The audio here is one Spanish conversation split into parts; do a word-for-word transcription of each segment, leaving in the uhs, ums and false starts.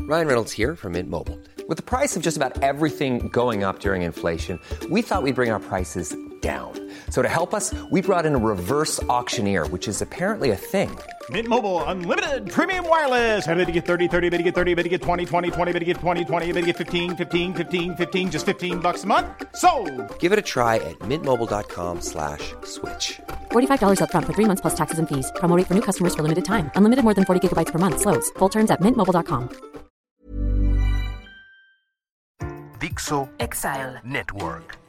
Ryan Reynolds here from Mint Mobile. With the price of just about everything going up during inflation, we thought we'd bring our prices down. So to help us, we brought in a reverse auctioneer, which is apparently a thing. Mint Mobile Unlimited Premium Wireless. How to get thirty, thirty, how to get thirty, how to get twenty, twenty, twenty, how to get twenty, twenty, how to get fifteen, fifteen, fifteen, fifteen, just fifteen bucks a month? Sold! Give it a try at mintmobile.com slash switch. forty-five dollars up front for three months plus taxes and fees. Promo rate for new customers for limited time. Unlimited more than forty gigabytes per month. Slows full terms at mint mobile dot com. Dixo Exile Network.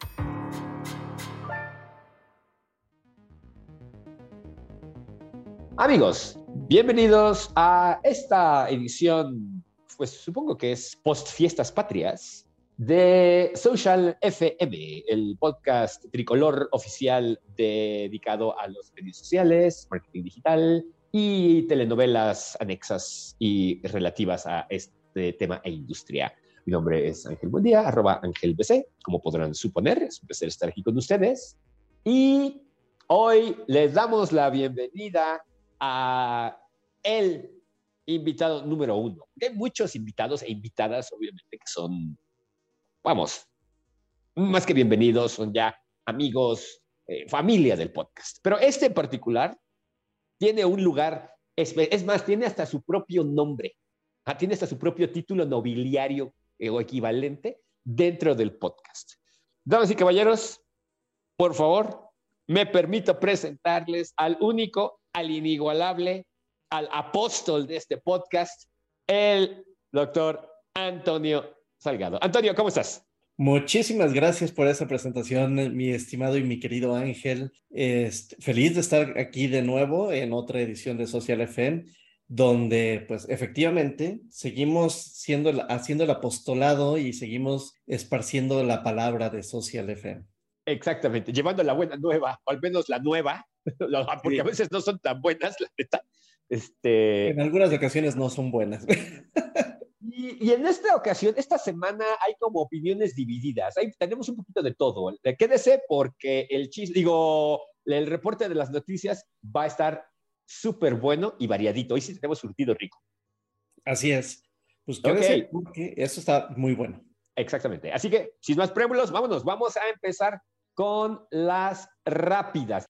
Amigos, bienvenidos a esta edición, pues supongo que es post fiestas patrias, de Social F M, el podcast tricolor oficial dedicado a los medios sociales, marketing digital y telenovelas anexas y relativas a este tema e industria. Mi nombre es Ángel Buendía, arroba Ángel B C, como podrán suponer. Es un placer estar aquí con ustedes. Y hoy les damos la bienvenida a el invitado número uno. Hay muchos invitados e invitadas, obviamente, que son, vamos, más que bienvenidos, son ya amigos, eh, familia del podcast. Pero este en particular tiene un lugar, es, es más, tiene hasta su propio nombre, ah, tiene hasta su propio título nobiliario eh, o equivalente dentro del podcast. Damas y caballeros, por favor, me permito presentarles al único, al inigualable, al apóstol de este podcast, el doctor Antonio Salgado. Antonio, ¿cómo estás? Muchísimas gracias por esa presentación, mi estimado y mi querido Ángel. Este, feliz de estar aquí de nuevo en otra edición de Social F M, donde pues efectivamente seguimos siendo, haciendo el apostolado y seguimos esparciendo la palabra de Social F M. Exactamente, llevando la buena nueva, o al menos la nueva, porque sí, a veces no son tan buenas, la neta. Este... En algunas ocasiones no son buenas. Y, y en esta ocasión, esta semana, hay como opiniones divididas. Hay, tenemos un poquito de todo. Quédese porque el chis, digo, el reporte de las noticias va a estar súper bueno y variadito. Hoy sí tenemos surtido rico. Así es. Pues quédese okay, porque eso está muy bueno. Exactamente. Así que, sin más preámbulos, vámonos. Vamos a empezar con las rápidas.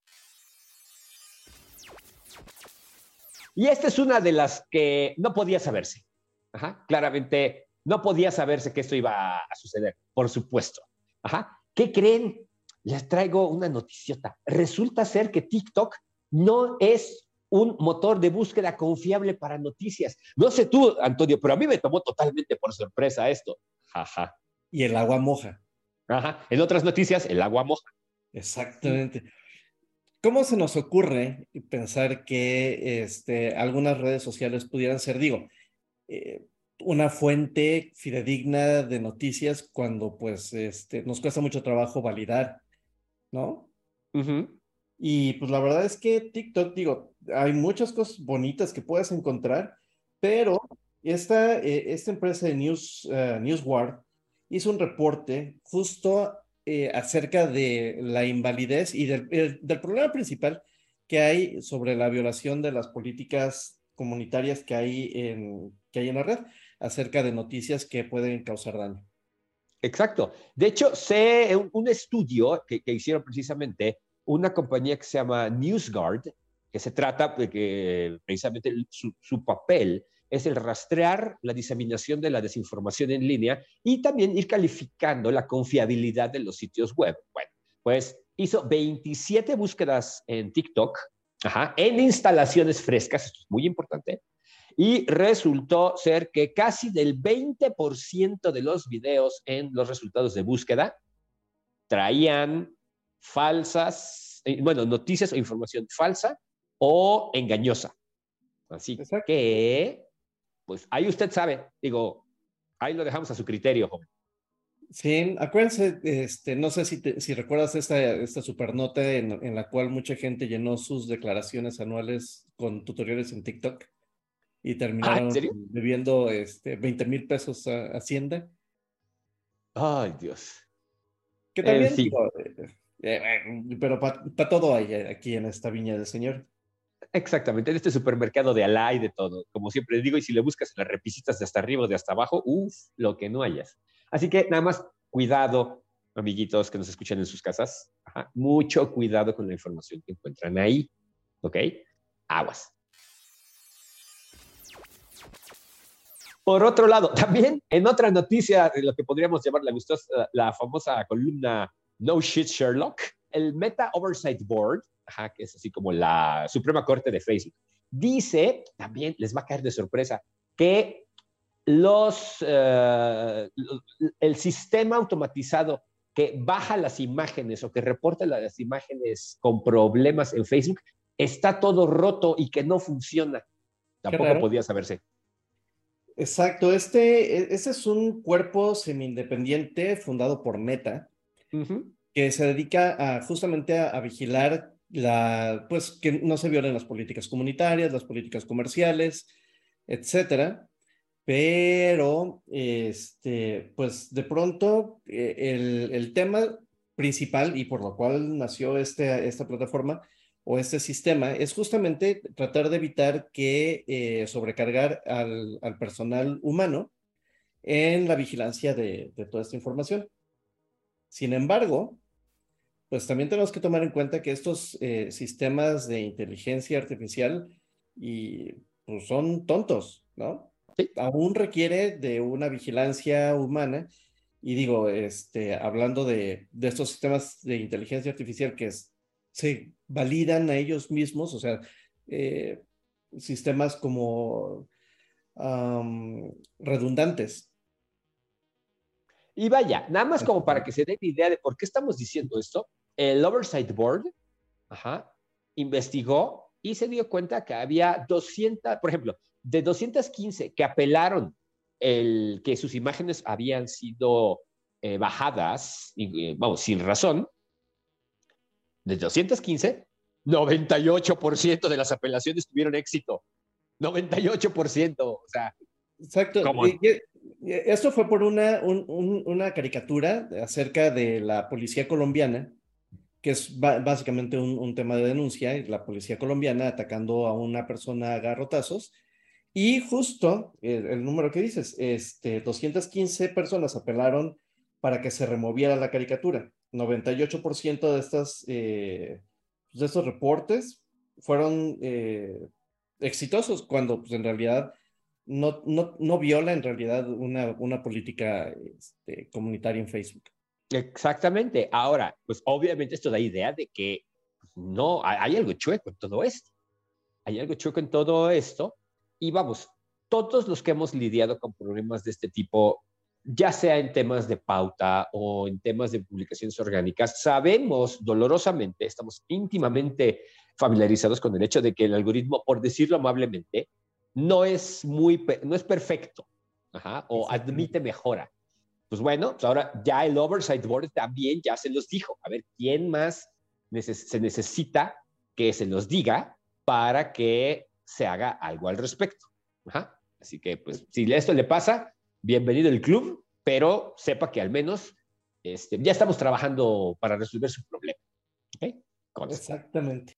Y esta es una de las que no podía saberse. Ajá, claramente no podía saberse que esto iba a suceder, por supuesto. Ajá, ¿qué creen? Les traigo una noticiota. Resulta ser que TikTok no es un motor de búsqueda confiable para noticias. No sé tú, Antonio, pero a mí me tomó totalmente por sorpresa esto. Ajá. Y el agua moja. Ajá, en otras noticias, el agua moja. Exactamente. ¿Cómo se nos ocurre pensar que este, algunas redes sociales pudieran ser, digo, eh, una fuente fidedigna de noticias cuando pues este, nos cuesta mucho trabajo validar, ¿no? Uh-huh. Y pues la verdad es que TikTok, digo, hay muchas cosas bonitas que puedes encontrar, pero esta, eh, esta empresa de News, uh, Newswire hizo un reporte justo eh, acerca de la invalidez y del, el, del problema principal que hay sobre la violación de las políticas comunitarias que hay en, que hay en la red, acerca de noticias que pueden causar daño. Exacto. De hecho, sé un, un estudio que, que hicieron precisamente una compañía que se llama NewsGuard, que se trata de que precisamente su, su papel es el rastrear la diseminación de la desinformación en línea y también ir calificando la confiabilidad de los sitios web. Bueno, pues hizo veintisiete búsquedas en TikTok, ajá, en instalaciones frescas, esto es muy importante, y resultó ser que casi del veinte por ciento de los videos en los resultados de búsqueda traían falsas, eh, bueno, noticias o información falsa o engañosa. Así Exacto. que, pues ahí usted sabe, digo, ahí lo dejamos a su criterio, joven. Sí, acuérdense, este, no sé si, te, si recuerdas esta, esta supernota en, en la cual mucha gente llenó sus declaraciones anuales con tutoriales en TikTok y terminaron ¿Ah, debiendo este, veinte mil pesos a Hacienda. Ay, Dios. Que también, digo, eh, eh, pero para pa todo hay aquí en esta viña del Señor. Exactamente, en este supermercado de Alá y de todo, como siempre digo, y si le buscas en las repisitas de hasta arriba o de hasta abajo, uff, lo que no hayas. Así que nada más cuidado, amiguitos que nos escuchan en sus casas, ajá, mucho cuidado con la información que encuentran ahí, ¿ok? Aguas. Por otro lado, también en otra noticia de lo que podríamos llamar la, gustosa, la famosa columna No Shit Sherlock, el Meta Oversight Board, ajá, que es así como la Suprema Corte de Facebook, dice, también les va a caer de sorpresa, que los, uh, el sistema automatizado que baja las imágenes o que reporta las imágenes con problemas en Facebook está todo roto y que no funciona. Tampoco podía saberse. Exacto, este, este es un cuerpo semi-independiente fundado por Meta, uh-huh. que se dedica a, justamente a, a vigilar la, pues, que no se violen las políticas comunitarias, las políticas comerciales, etcétera. Pero, este, pues de pronto, eh, el, el tema principal y por lo cual nació este, esta plataforma o este sistema es justamente tratar de evitar que eh, sobrecargar al, al personal humano en la vigilancia de, de toda esta información. Sin embargo, pues también tenemos que tomar en cuenta que estos eh, sistemas de inteligencia artificial y, pues, son tontos, ¿no? Sí. Aún requiere de una vigilancia humana. Y digo, este, hablando de, de estos sistemas de inteligencia artificial que es, se validan a ellos mismos, o sea, eh, sistemas como um, redundantes. Y vaya, nada más como para que se den idea de por qué estamos diciendo esto, el Oversight Board, ajá, investigó y se dio cuenta que había doscientas, por ejemplo, de doscientas quince que apelaron el que sus imágenes habían sido eh, bajadas, y, vamos, sin razón, de doscientas quince, noventa y ocho por ciento de las apelaciones tuvieron éxito. noventa y ocho por ciento, o sea. Exacto. Y, y, esto fue por una, un, un, una caricatura acerca de la policía colombiana, que es básicamente un, un tema de denuncia, la policía colombiana atacando a una persona a garrotazos. Y justo el, el número que dices, este, doscientas quince personas apelaron para que se removiera la caricatura. noventa y ocho por ciento de, estas, eh, de estos reportes fueron eh, exitosos, cuando pues, en realidad no, no, no viola en realidad una, una política este, comunitaria en Facebook. Exactamente. Ahora, pues obviamente esto da idea de que no, hay algo chueco en todo esto. Hay algo chueco en todo esto. Y vamos, todos los que hemos lidiado con problemas de este tipo, ya sea en temas de pauta o en temas de publicaciones orgánicas, sabemos dolorosamente, estamos íntimamente familiarizados con el hecho de que el algoritmo, por decirlo amablemente, no es, muy, no es perfecto, ajá, o admite mejora. Pues bueno, pues ahora ya el Oversight Board también ya se los dijo. A ver, ¿quién más neces- se necesita que se los diga para que se haga algo al respecto? Ajá. Así que, pues, si esto le pasa, bienvenido al club, pero sepa que al menos este, ya estamos trabajando para resolver su problema. ¿Okay? Exactamente.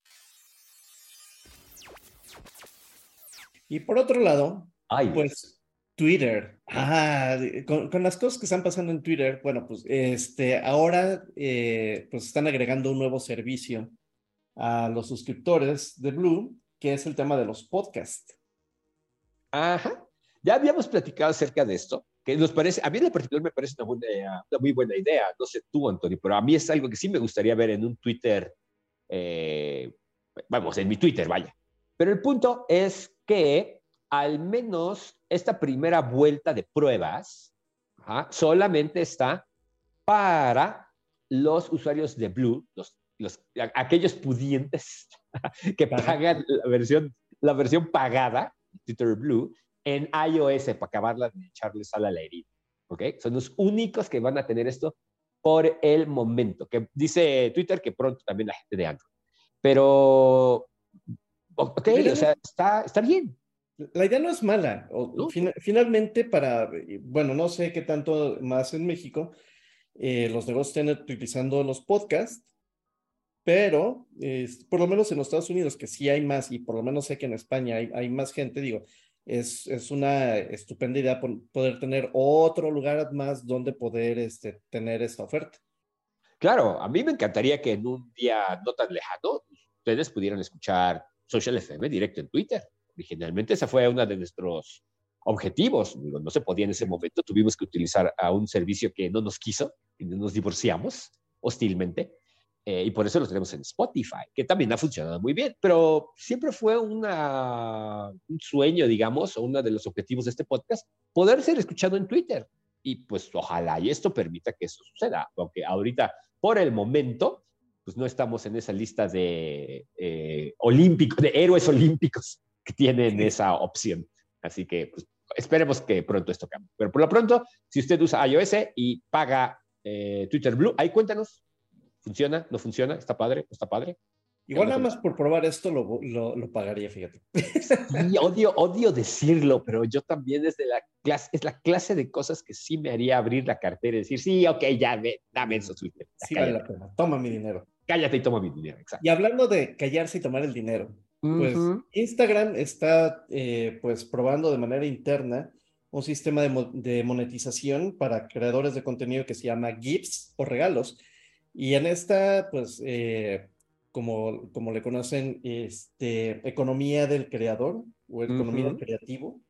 Y por otro lado, Ay, pues Twitter. Ah, con, con las cosas que están pasando en Twitter, bueno, pues este, ahora eh, pues están agregando un nuevo servicio a los suscriptores de Blue, que es el tema de los podcasts. Ajá. Ya habíamos platicado acerca de esto, que nos parece, a mí en particular me parece una, buena, una muy buena idea. No sé tú, Antonio, pero a mí es algo que sí me gustaría ver en un Twitter, eh, vamos, en mi Twitter, vaya. Pero el punto es que al menos esta primera vuelta de pruebas, ajá, solamente está para los usuarios de Blue, los, los, aquellos pudientes que pagan la versión, la versión pagada, Twitter Blue, en iOS para acabarla de echarle sal a la herida. ¿Ok? Son los únicos que van a tener esto por el momento. Que dice Twitter que pronto también la gente de Android. Pero, ok, o sea, está, está bien. La idea no es mala. O, ¿no? fin, finalmente, para, bueno, no sé qué tanto más en México, eh, los negocios estén utilizando los podcasts. pero eh, por lo menos en los Estados Unidos, que sí hay más, y por lo menos sé que en España hay, hay más gente, digo, es, es una estupenda idea por, poder tener otro lugar más donde poder este, tener esta oferta. Claro, a mí me encantaría que en un día no tan lejano ustedes pudieran escuchar Social F M directo en Twitter. Originalmente esa fue uno de nuestros objetivos. Digo, no se podía en ese momento, tuvimos que utilizar a un servicio que no nos quiso y nos divorciamos hostilmente. Eh, y por eso lo tenemos en Spotify, que también ha funcionado muy bien, pero siempre fue una, un sueño, digamos, o uno de los objetivos de este podcast, poder ser escuchado en Twitter. Y pues ojalá y esto permita que eso suceda, aunque ahorita, por el momento, pues no estamos en esa lista de eh, olímpicos, de héroes olímpicos que tienen esa opción. Así que pues, esperemos que pronto esto cambie. Pero por lo pronto, si usted usa iOS y paga eh, Twitter Blue, ahí cuéntanos. ¿Funciona? ¿No funciona? ¿Está padre? ¿No está padre? Igual nada más por probar esto lo, lo, lo pagaría, fíjate. Y odio, odio decirlo, pero yo también es, de la clase, es la clase de cosas que sí me haría abrir la cartera y decir, sí, ok, ya, ve, dame eso, Twitter. Sí vale la pena. Toma mi dinero. Cállate y toma mi dinero, exacto. Y hablando de callarse y tomar el dinero, pues uh-huh. Instagram está eh, pues probando de manera interna un sistema de, mo de monetización para creadores de contenido que se llama GIFs o regalos. Y en esta, pues, eh, como, como le conocen, este, economía del creador o economía uh-huh. del creativo,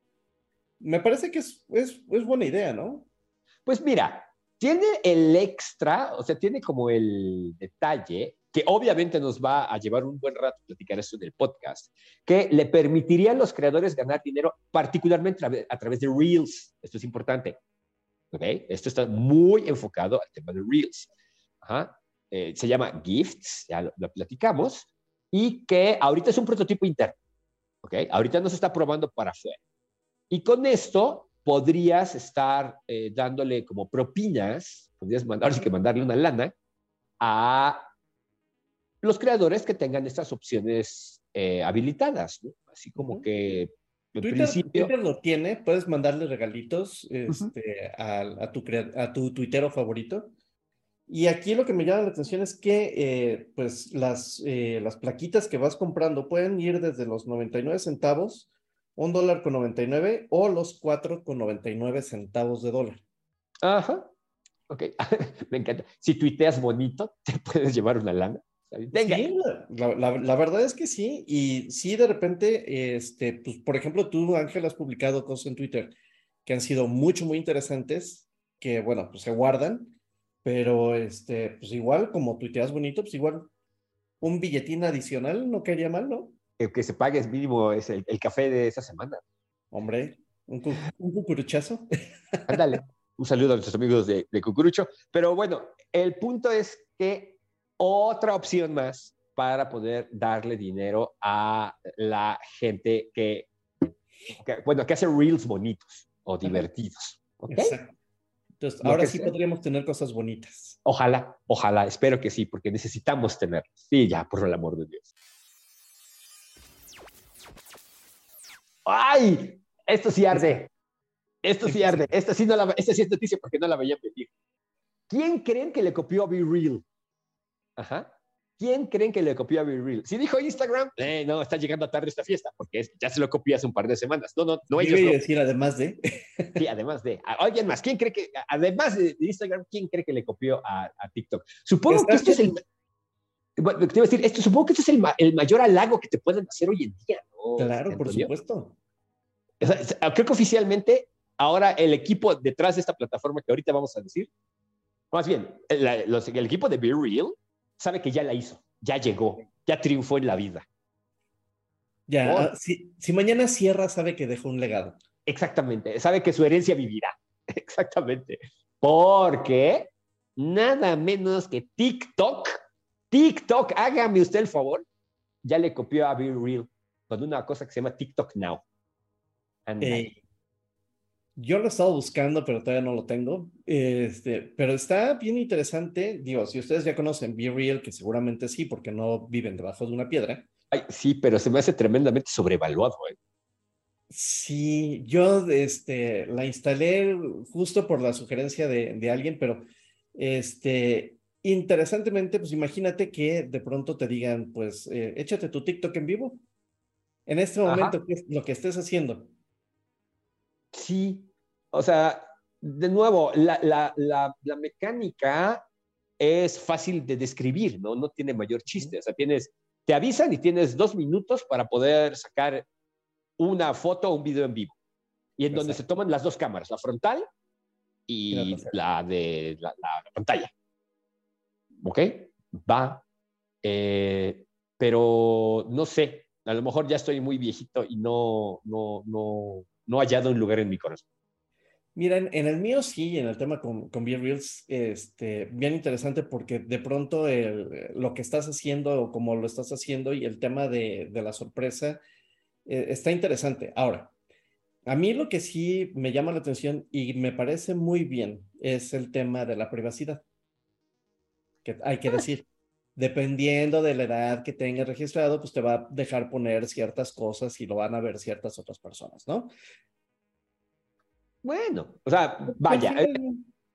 me parece que es, es, es buena idea, ¿no? Pues mira, tiene el extra, o sea, tiene como el detalle, que obviamente nos va a llevar un buen rato platicar esto en el podcast, que le permitiría a los creadores ganar dinero, particularmente a, a través de Reels. Esto es importante, ¿ok? Esto está muy enfocado al tema de Reels. Ajá. Eh, se llama Gifts, ya lo, lo platicamos, y que ahorita es un prototipo interno, ¿ok? Ahorita no se está probando para afuera. Y con esto podrías estar eh, dándole como propinas, podrías mandar, ahora sí que mandarle una lana a los creadores que tengan estas opciones eh, habilitadas, ¿no? Así como uh-huh. que en Twitter, principio... Twitter lo tiene, puedes mandarle regalitos este, uh-huh. a, a, tu, a tu tuitero favorito. Y aquí lo que me llama la atención es que eh, pues las, eh, las plaquitas que vas comprando pueden ir desde los noventa y nueve centavos, un dólar con noventa y nueve o los cuatro con noventa y nueve centavos de dólar. Ajá, ok, me encanta. Si tuiteas bonito, te puedes llevar una lana. Venga. Sí, la, la, la verdad es que sí, y sí de repente, este, pues por ejemplo tú, Ángel, has publicado cosas en Twitter que han sido mucho, muy interesantes, que bueno, pues se guardan. Pero, este, pues igual, como tuiteas bonito, pues igual un billetín adicional no caería mal, ¿no? El que se pague es mínimo, es el, el café de esa semana. Hombre, un, cu un cucuruchazo. Ándale, un saludo a nuestros amigos de, de Cucurucho. Pero bueno, el punto es que otra opción más para poder darle dinero a la gente que, que bueno, que hace reels bonitos o divertidos. ¿Okay? Exacto. Entonces, ahora sí sea. podríamos tener cosas bonitas. Ojalá, ojalá, espero que sí, porque necesitamos tenerlas. Sí, ya, por el amor de Dios. ¡Ay! Esto sí arde. Esto sí arde. Esta sí, no la, esta sí es noticia porque no la veía pedir. ¿Quién creen que le copió a Be Real? Ajá. ¿Quién creen que le copió a Be Real? Si dijo Instagram, eh, no, está llegando tarde esta fiesta, porque es, ya se lo copié hace un par de semanas. No, no, no ellos Yo iba no. a decir además de. Sí, además de. Alguien más, ¿quién cree que, además de Instagram, quién cree que le copió a, a TikTok? Supongo que esto es el. Bueno, te iba a decir, esto, supongo que esto es el, el mayor halago que te pueden hacer hoy en día, ¿no? Claro, por supuesto. O sea, creo que oficialmente ahora el equipo detrás de esta plataforma que ahorita vamos a decir, más bien, el, los, el equipo de Be Real sabe que ya la hizo. Ya llegó, ya triunfó en la vida. Ya, oh. si, si mañana cierra, sabe que dejó un legado. Exactamente, sabe que su herencia vivirá. Exactamente. Porque nada menos que TikTok, TikTok, hágame usted el favor, ya le copió a Be Real con una cosa que se llama TikTok Now. Eh, yo lo he estado buscando, pero todavía no lo tengo. Este, pero está bien interesante. Digo, si ustedes ya conocen Be Real, que seguramente sí, porque no viven debajo de una piedra. Ay, sí, pero se me hace tremendamente sobrevaluado. ¿eh? Sí, yo este, la instalé justo por la sugerencia de, de alguien, pero este, interesantemente, pues imagínate que de pronto te digan, pues, eh, échate tu TikTok en vivo. En este momento, Ajá. ¿qué es lo que estés haciendo? Sí, o sea, de nuevo, la, la, la, la mecánica es fácil de describir, ¿no? No tiene mayor chiste. O sea, tienes, te avisan y tienes dos minutos para poder sacar una foto o un video en vivo. Y en donde se Exacto. toman las dos cámaras, la frontal Y la y tercera. la de la, la, la pantalla. ¿Ok? Va. Eh, pero no sé, a lo mejor ya estoy muy viejito y no, no, no, no he hallado un lugar en mi corazón. Mira, en, en el mío sí, en el tema con, con Be Reels, este, bien interesante porque de pronto el, lo que estás haciendo o cómo lo estás haciendo y el tema de, de la sorpresa eh, está interesante. Ahora, a mí lo que sí me llama la atención y me parece muy bien es el tema de la privacidad, que hay que decir. Dependiendo de la edad que tengas registrado, pues te va a dejar poner ciertas cosas y lo van a ver ciertas otras personas, ¿no? Bueno, o sea, Que al vaya, eh, final,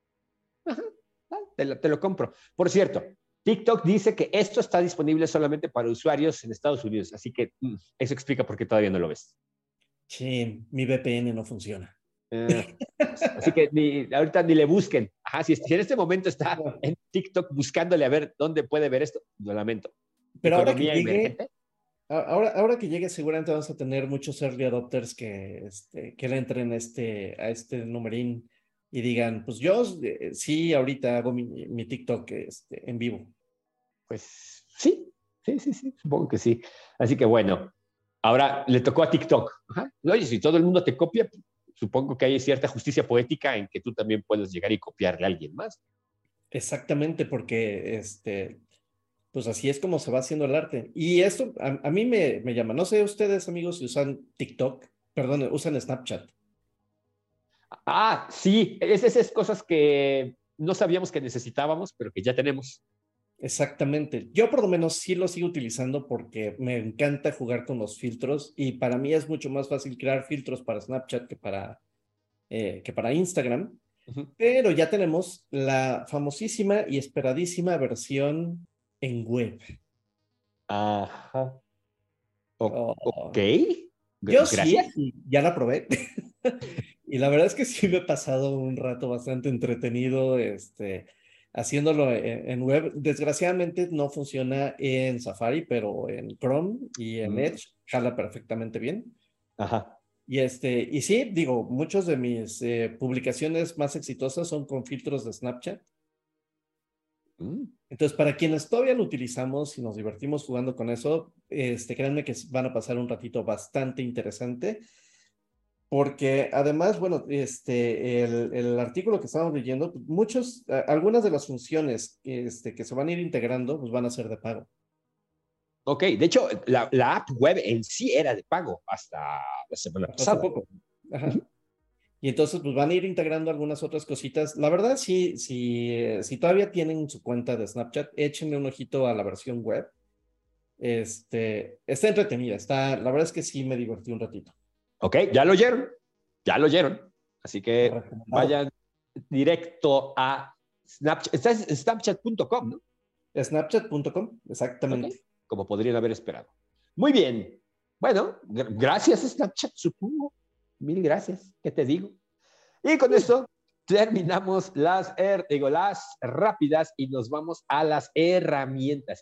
te lo, te lo compro. Por cierto, TikTok dice que esto está disponible solamente para usuarios en Estados Unidos, así que mm, eso explica por qué todavía no lo ves. sí, mi V P N no funciona. Eh, así que ni, ahorita ni le busquen. Ajá, si, si en este momento está No. en TikTok buscándole a ver dónde puede ver esto, lo lamento. Pero ahora que Economía llegue, emergente. a- ahora, ahora que llegue, seguramente vamos a tener muchos early adopters que, este, que le entren este, a este numerín y digan, pues yo eh, sí, ahorita hago mi, mi TikTok este, en vivo. Pues sí, sí, sí, sí, supongo que sí. Así que bueno, ahora le tocó a TikTok. Ajá. Oye, si todo el mundo te copia, supongo que hay cierta justicia poética en que tú también puedes llegar y copiarle a alguien más. Exactamente, porque este, pues así es como se va haciendo el arte. Y esto a, a mí me, me llama. No sé ustedes, amigos, si usan TikTok, perdón, usan Snapchat. Ah, sí, es esas cosas que no sabíamos que necesitábamos, pero que ya tenemos. Exactamente. Yo por lo menos sí lo sigo utilizando porque me encanta jugar con los filtros y para mí es mucho más fácil crear filtros para Snapchat que para, eh, que para Instagram. Ujú. Pero ya tenemos la famosísima y esperadísima versión en web. Ajá. O- ok. Oh, G- yo sí, gracias. y ya la probé. Y la verdad es que sí me he pasado un rato bastante entretenido este, haciéndolo en, en web. Desgraciadamente no funciona en Safari, pero en Chrome y en Mm, Edge jala perfectamente bien. ajá. Y, este, y sí, digo, muchos de mis eh, publicaciones más exitosas son con filtros de Snapchat. Mm. Entonces, para quienes todavía lo utilizamos y nos divertimos jugando con eso, este, créanme que van a pasar un ratito bastante interesante. Porque además, bueno, este, el, el artículo que estábamos leyendo, pues, muchos, a- algunas de las funciones este, que se van a ir integrando, pues van a ser de pago. Ok, de hecho, la, la app web en sí era de pago hasta la semana Hasta hace pasada. poco. Ajá. Y entonces, pues van a ir integrando algunas otras cositas. La verdad, sí, sí, eh, si todavía tienen su cuenta de Snapchat, échenle un ojito a la versión web. Este, está entretenida, está, la verdad es que sí me divertí un ratito. Ok, ya lo oyeron, ya lo oyeron. Así que Recomendado. vayan directo a Snapchat, está en snapchat punto com, ¿no? Snapchat punto com, Ok, exactamente. como podrían haber esperado. Muy bien. Bueno, gr- gracias Snapchat, supongo. Mil gracias, ¿qué te digo? Y con esto terminamos las, er, digo, las rápidas y nos vamos a las herramientas.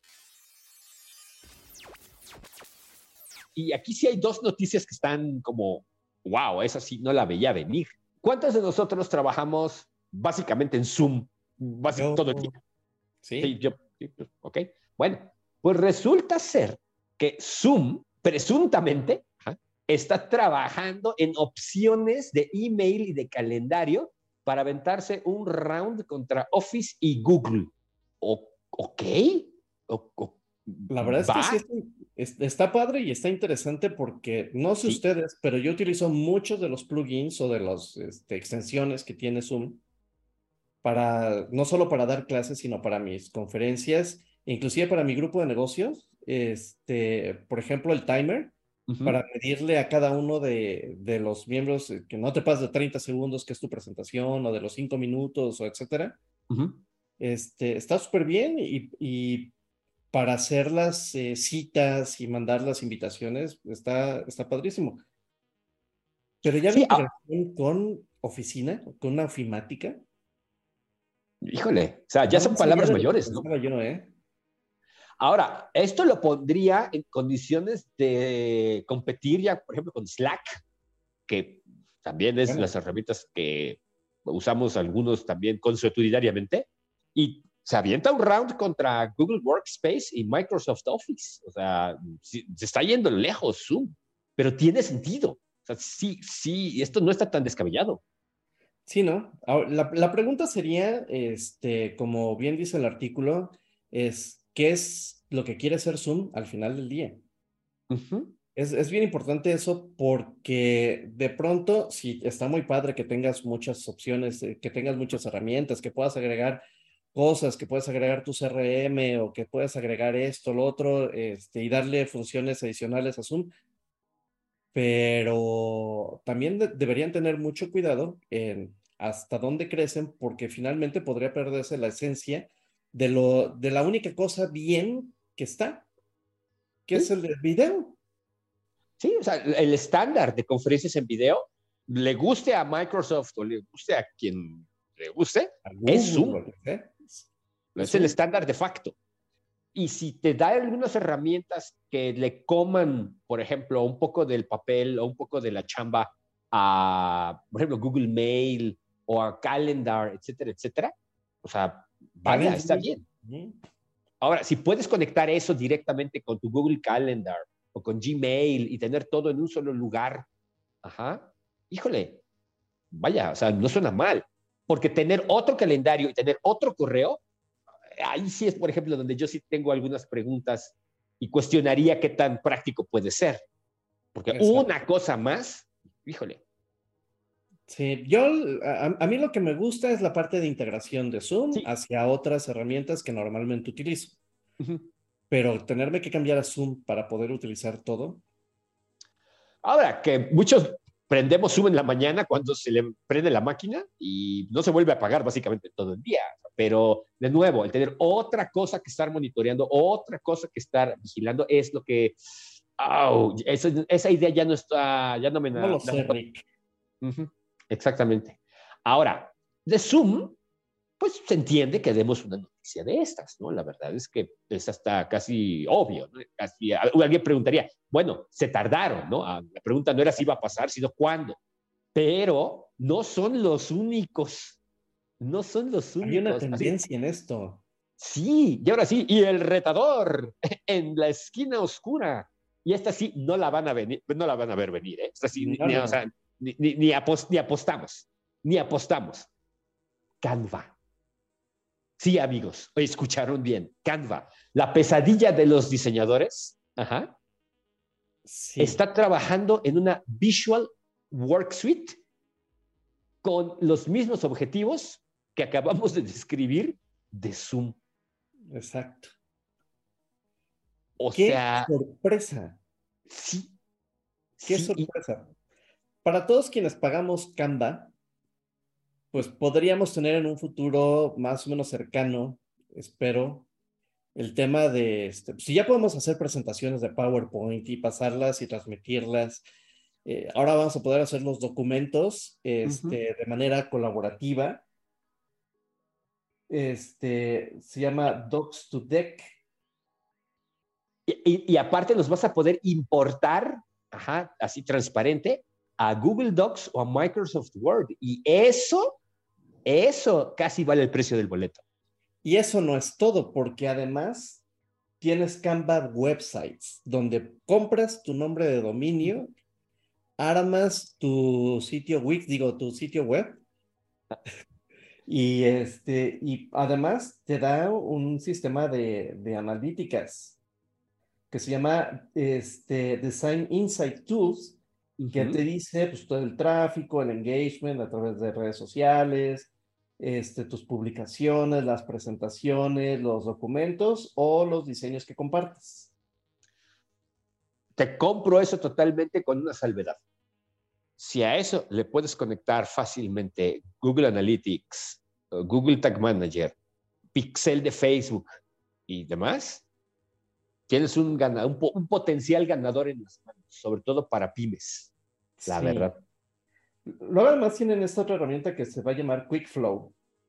Y aquí sí hay dos noticias que están como, wow, esa sí no la veía venir. ¿Cuántos de nosotros trabajamos básicamente en Zoom? Básicamente todo el Yo, día. Sí, sí, yo, sí, pues, ok. Bueno, pues resulta ser que Zoom, presuntamente, ¿ah? Está trabajando en opciones de email y de calendario para aventarse un round contra Office y Google. O, ok, o, o, la verdad es que sí, va, está, es- está padre y está interesante porque no sé sí. ustedes, pero yo utilizo muchos de los plugins o de las este, extensiones que tiene Zoom para, no solo para dar clases, sino para mis conferencias, inclusive para mi grupo de negocios. Este, por ejemplo, el timer, Uh-huh. para pedirle a cada uno de, de los miembros eh, que no te pases de treinta segundos, que es tu presentación, o de los cinco minutos, o etcétera. Uh-huh. Este, está súper bien y, y para hacer las eh, citas y mandar las invitaciones está, está padrísimo. Pero ya la Sí, ah, integración con oficina, con una ofimática, híjole, o sea, ya va son más allá palabras de lo que mayores, ¿no? pensaba yo, ¿eh? Ahora, esto lo pondría en condiciones de competir ya, por ejemplo, con Slack, que también es Bueno, las herramientas que usamos algunos también consuetudinariamente, y se avienta un round contra Google Workspace y Microsoft Office. O sea, sí, se está yendo lejos Zoom, pero tiene sentido. O sea, sí, sí, esto no está tan descabellado. sí, ¿no? Ahora, la, la pregunta sería, este, como bien dice el artículo, es, ¿qué es lo que quiere hacer Zoom al final del día? Uh-huh. Es, es bien importante eso porque de pronto, sí, está muy padre que tengas muchas opciones, eh, que tengas muchas herramientas, que puedas agregar cosas, que puedas agregar tu C R M o que puedas agregar esto, lo otro, este, y darle funciones adicionales a Zoom, pero también de- deberían tener mucho cuidado en hasta dónde crecen porque finalmente podría perderse la esencia de, lo, de la única cosa bien que está, que es ¿Sí? el del video. Sí, o sea, el estándar de conferencias en video, le guste a Microsoft o le guste a quien le guste, A es Google, Zoom. lo que sea. Es Es el un, estándar de facto. Y si te da algunas herramientas que le coman, por ejemplo, un poco del papel o un poco de la chamba a, por ejemplo, Google Mail o a Calendar, etcétera, etcétera, o sea, vaya, está Calendly. bien. Ujú. Ahora, si puedes conectar eso directamente con tu Google Calendar o con Gmail y tener todo en un solo lugar, ajá, híjole, vaya, o sea, no suena mal. Porque tener otro calendario y tener otro correo, ahí sí es, por ejemplo, donde yo sí tengo algunas preguntas y cuestionaría qué tan práctico puede ser. Porque Exacto. una cosa más, híjole. Sí, yo, a, a mí lo que me gusta es la parte de integración de Zoom Sí. hacia otras herramientas que normalmente utilizo, Uh-huh. pero tenerme que cambiar a Zoom para poder utilizar todo. Ahora, que muchos prendemos Zoom en la mañana cuando se le prende la máquina y no se vuelve a apagar básicamente todo el día. Pero, de nuevo, el tener otra cosa que estar monitoreando, otra cosa que estar vigilando es lo que... Oh, esa, esa idea ya no está, ya no me... No lo Na, sé, Rick. uh-huh, exactamente. Ahora, de Zoom, pues se entiende que demos una noticia de estas, ¿no? La verdad es que es hasta casi obvio, ¿no? Casi, alguien preguntaría, bueno, se tardaron, ¿no? La pregunta no era si iba a pasar, sino cuándo. Pero no son los únicos, no son los Había una únicos. Así, tendencia en esto. sí, y ahora sí, y el retador en la esquina oscura. Y esta sí no la van a venir, no la van a ver venir, ¿eh? Esta sí, ni, No, ni, no, o no. sea, ni, ni, ni, apost, ni apostamos, ni apostamos. Canva. Sí, amigos, escucharon bien. Canva, la pesadilla de los diseñadores, ajá, Sí, está trabajando en una Visual Work Suite con los mismos objetivos que acabamos de describir de Zoom. exacto. O ¡Qué sea, sorpresa! sí, ¡Qué sí, y, sorpresa! Para todos quienes pagamos Canva, pues podríamos tener en un futuro más o menos cercano, espero, el tema de, este, si ya podemos hacer presentaciones de PowerPoint y pasarlas y transmitirlas, eh, ahora vamos a poder hacer los documentos uh-huh. este, de manera colaborativa. Este, se llama Docs to Deck. y, y aparte los vas a poder importar, ajá, así transparente, a Google Docs o a Microsoft Word. Y eso, eso casi vale el precio del boleto. Y eso no es todo, porque además tienes Canva Websites, donde compras tu nombre de dominio, armas tu sitio Wix, digo, tu sitio web, y, este, y además te da un sistema de, de analíticas que se llama este, Design Insight Tools, que te Uh-huh. dice pues, todo el tráfico, el engagement a través de redes sociales, este, tus publicaciones, las presentaciones, los documentos o los diseños que compartes. Te compro eso totalmente con una salvedad. Si a eso le puedes conectar fácilmente Google Analytics, Google Tag Manager pixel de Facebook y demás, tienes un, gana, un, un potencial ganador en las manos, sobre todo para pymes, la Sí. verdad. Luego además tienen esta otra herramienta que se va a llamar QuickFlow,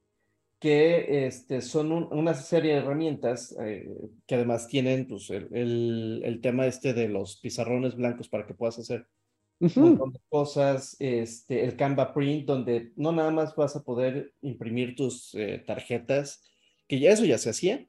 que este, son un, una serie de herramientas eh, que además tienen pues, el, el, el tema este de los pizarrones blancos para que puedas hacer un montón de cosas, este, el Canva Print, donde no nada más vas a poder imprimir tus eh, tarjetas, que ya eso ya se hacía,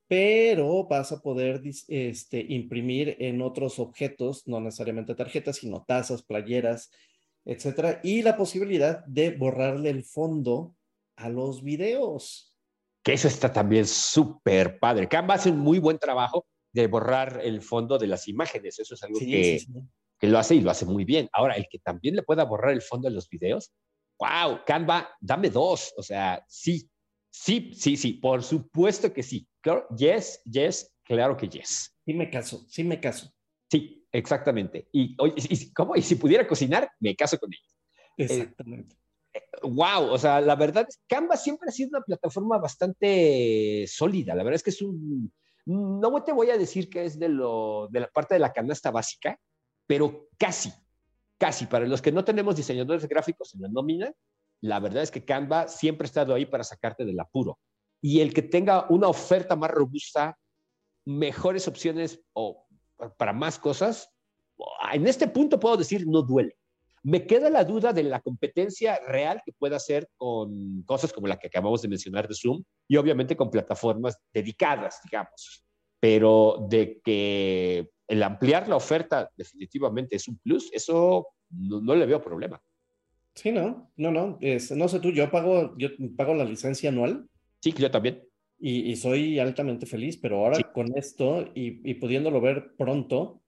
pero vas a poder este, imprimir en otros objetos, no necesariamente tarjetas, sino tazas, playeras, etcétera, y la posibilidad de borrarle el fondo a los videos. Que eso está también súper padre. Canva hace un muy buen trabajo de borrar el fondo de las imágenes. Eso es algo Sí, que, sí, sí. que lo hace y lo hace muy bien. Ahora, el que también le pueda borrar el fondo de los videos, wow, Canva, dame dos. O sea, sí, sí, sí, sí, por supuesto que sí. Claro, yes, yes, claro que yes. Sí me caso, sí me caso. Sí, exactamente. Y, oye, y, ¿cómo? Y si pudiera cocinar, me caso con ellos. Exactamente. Eh, wow, o sea, la verdad es que Canva siempre ha sido una plataforma bastante sólida. La verdad es que es un, no te voy a decir que es de, lo, de la parte de la canasta básica, pero casi, casi. Para los que no tenemos diseñadores gráficos en la nómina, la verdad es que Canva siempre ha estado ahí para sacarte del apuro. Y el que tenga una oferta más robusta, mejores opciones o para más cosas, en este punto puedo decir no duele. Me queda la duda de la competencia real que pueda hacer con cosas como la que acabamos de mencionar de Zoom y obviamente con plataformas dedicadas, digamos. Pero de que el ampliar la oferta definitivamente es un plus, eso no, no le veo problema. Sí, no, no, no. Es, no sé tú, yo pago, yo pago la licencia anual. Sí, yo también. Y, y soy altamente feliz, pero ahora Sí. con esto y, y pudiéndolo ver pronto,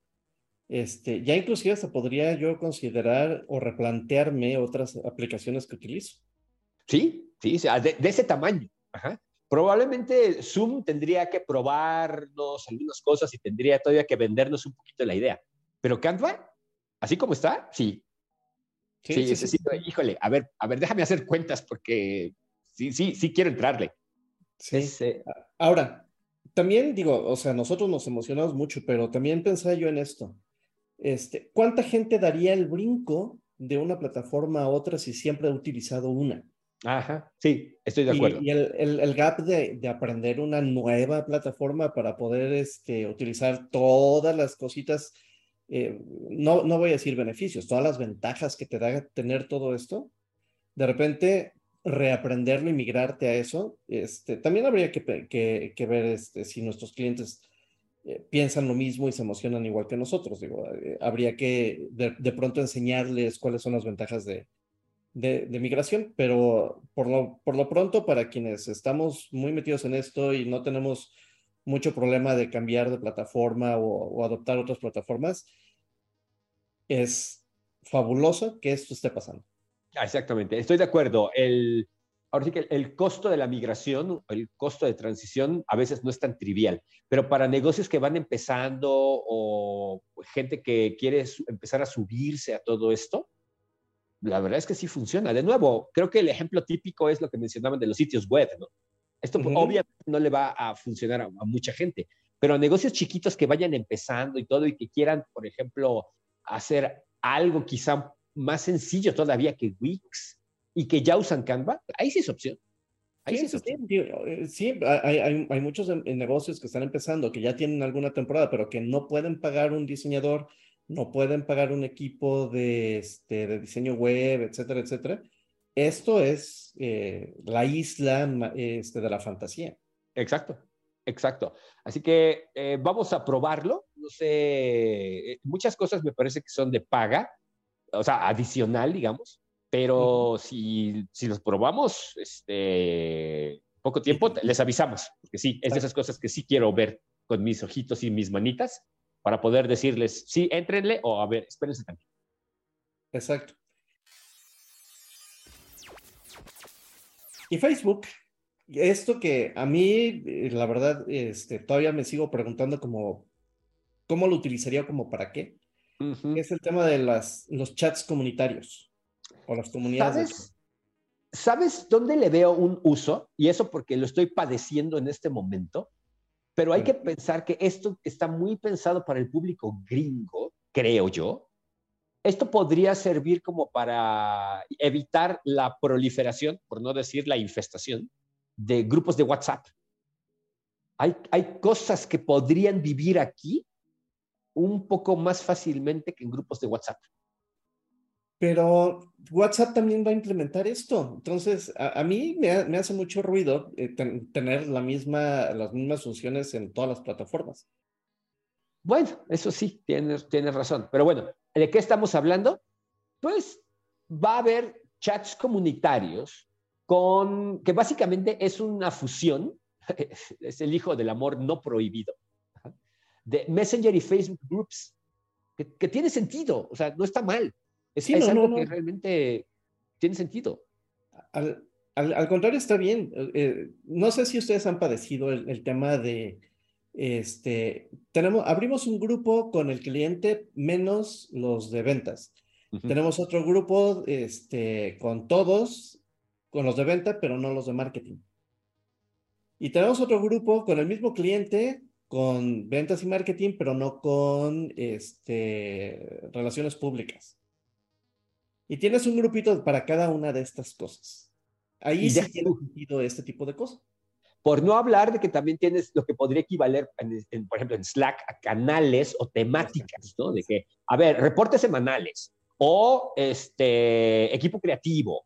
este, ya inclusive hasta podría yo considerar o replantearme otras aplicaciones que utilizo. Sí, sí, de, de ese tamaño. Ajá. Probablemente Zoom tendría que probarnos algunas cosas y tendría todavía que vendernos un poquito la idea. Pero Canva, así como está, sí. Sí, Sí, sí, sí, sí, sí, sí. híjole, a ver, a ver, déjame hacer cuentas porque sí, sí, sí quiero entrarle. Sí. Es, eh, Ahora, también digo, o sea, nosotros nos emocionamos mucho, pero también pensaba yo en esto. Este, ¿cuánta gente daría el brinco de una plataforma a otra si siempre ha utilizado una? ajá, sí, estoy de acuerdo. Y, y el, el, el gap de, de aprender una nueva plataforma para poder este, utilizar todas las cositas, eh, no, no voy a decir beneficios, todas las ventajas que te da tener todo esto, de repente reaprenderlo y migrarte a eso, este, también habría que, que, que ver este, si nuestros clientes eh, piensan lo mismo y se emocionan igual que nosotros. Digo, eh, habría que de, de pronto enseñarles cuáles son las ventajas de de, de migración, pero por lo, por lo pronto, para quienes estamos muy metidos en esto y no tenemos mucho problema de cambiar de plataforma o, o adoptar otras plataformas, es fabuloso que esto esté pasando. Ah, exactamente, estoy de acuerdo. El, ahora sí que el, el costo de la migración, el costo de transición a veces no es tan trivial, pero para negocios que van empezando o gente que quiere su, empezar a subirse a todo esto, la verdad es que sí funciona. De nuevo, creo que el ejemplo típico es lo que mencionaban de los sitios web, ¿no? Esto uh-huh. obviamente no le va a funcionar a, a mucha gente, pero a negocios chiquitos que vayan empezando y todo y que quieran, por ejemplo, hacer algo quizá más sencillo todavía que Wix y que ya usan Canva, ahí sí es opción. Ahí sí, sí es opción. Sí, sí hay, hay, hay muchos negocios que están empezando, que ya tienen alguna temporada, pero que no pueden pagar un diseñador, no pueden pagar un equipo de, este, de diseño web, etcétera, etcétera. Esto es eh, la isla este, de la fantasía. Exacto, exacto. Así que eh, vamos a probarlo. No sé, muchas cosas me parece que son de paga, o sea, adicional, digamos, pero uh-huh. si, si los probamos, este, poco tiempo, les avisamos, porque sí, es de esas cosas que sí quiero ver con mis ojitos y mis manitas para poder decirles, sí, éntrenle o a ver, espérense también. Exacto. Y Facebook, esto que a mí, la verdad, este, todavía me sigo preguntando como, ¿cómo lo utilizaría como para qué? Uh-huh. Es el tema de las, los chats comunitarios o las comunidades. ¿Sabes? ¿Sabes dónde le veo un uso? Y eso porque lo estoy padeciendo en este momento, pero hay que pensar que esto está muy pensado para el público gringo, creo yo. Esto podría servir como para evitar la proliferación, por no decir la infestación, de grupos de WhatsApp. Hay, hay cosas que podrían vivir aquí un poco más fácilmente que en grupos de WhatsApp. Pero WhatsApp también va a implementar esto. Entonces, a, a mí me, ha, me hace mucho ruido eh, ten, tener la misma, las mismas funciones en todas las plataformas. Bueno, eso sí, tienes, tienes razón. Pero bueno, ¿de qué estamos hablando? Pues va a haber chats comunitarios con, que básicamente es una fusión, es el hijo del amor no prohibido, de Messenger y Facebook Groups, que, que tiene sentido, o sea, no está mal. Es, sí, es no, algo no, que no. realmente tiene sentido. Al, al, al contrario, está bien. Eh, no sé si ustedes han padecido el, el tema de, este, tenemos, abrimos un grupo con el cliente menos los de ventas. Uh-huh. Tenemos otro grupo, este, con todos, con los de venta, pero no los de marketing. Y tenemos otro grupo con el mismo cliente, con ventas y marketing, pero no con, este, relaciones públicas. Y tienes un grupito para cada una de estas cosas. Ahí sí tiene sentido este tipo de cosas. Por no hablar de que también tienes lo que podría equivaler, en, en, por ejemplo, en Slack, a canales o temáticas, ¿no? De que, a ver, reportes semanales, o este, equipo creativo,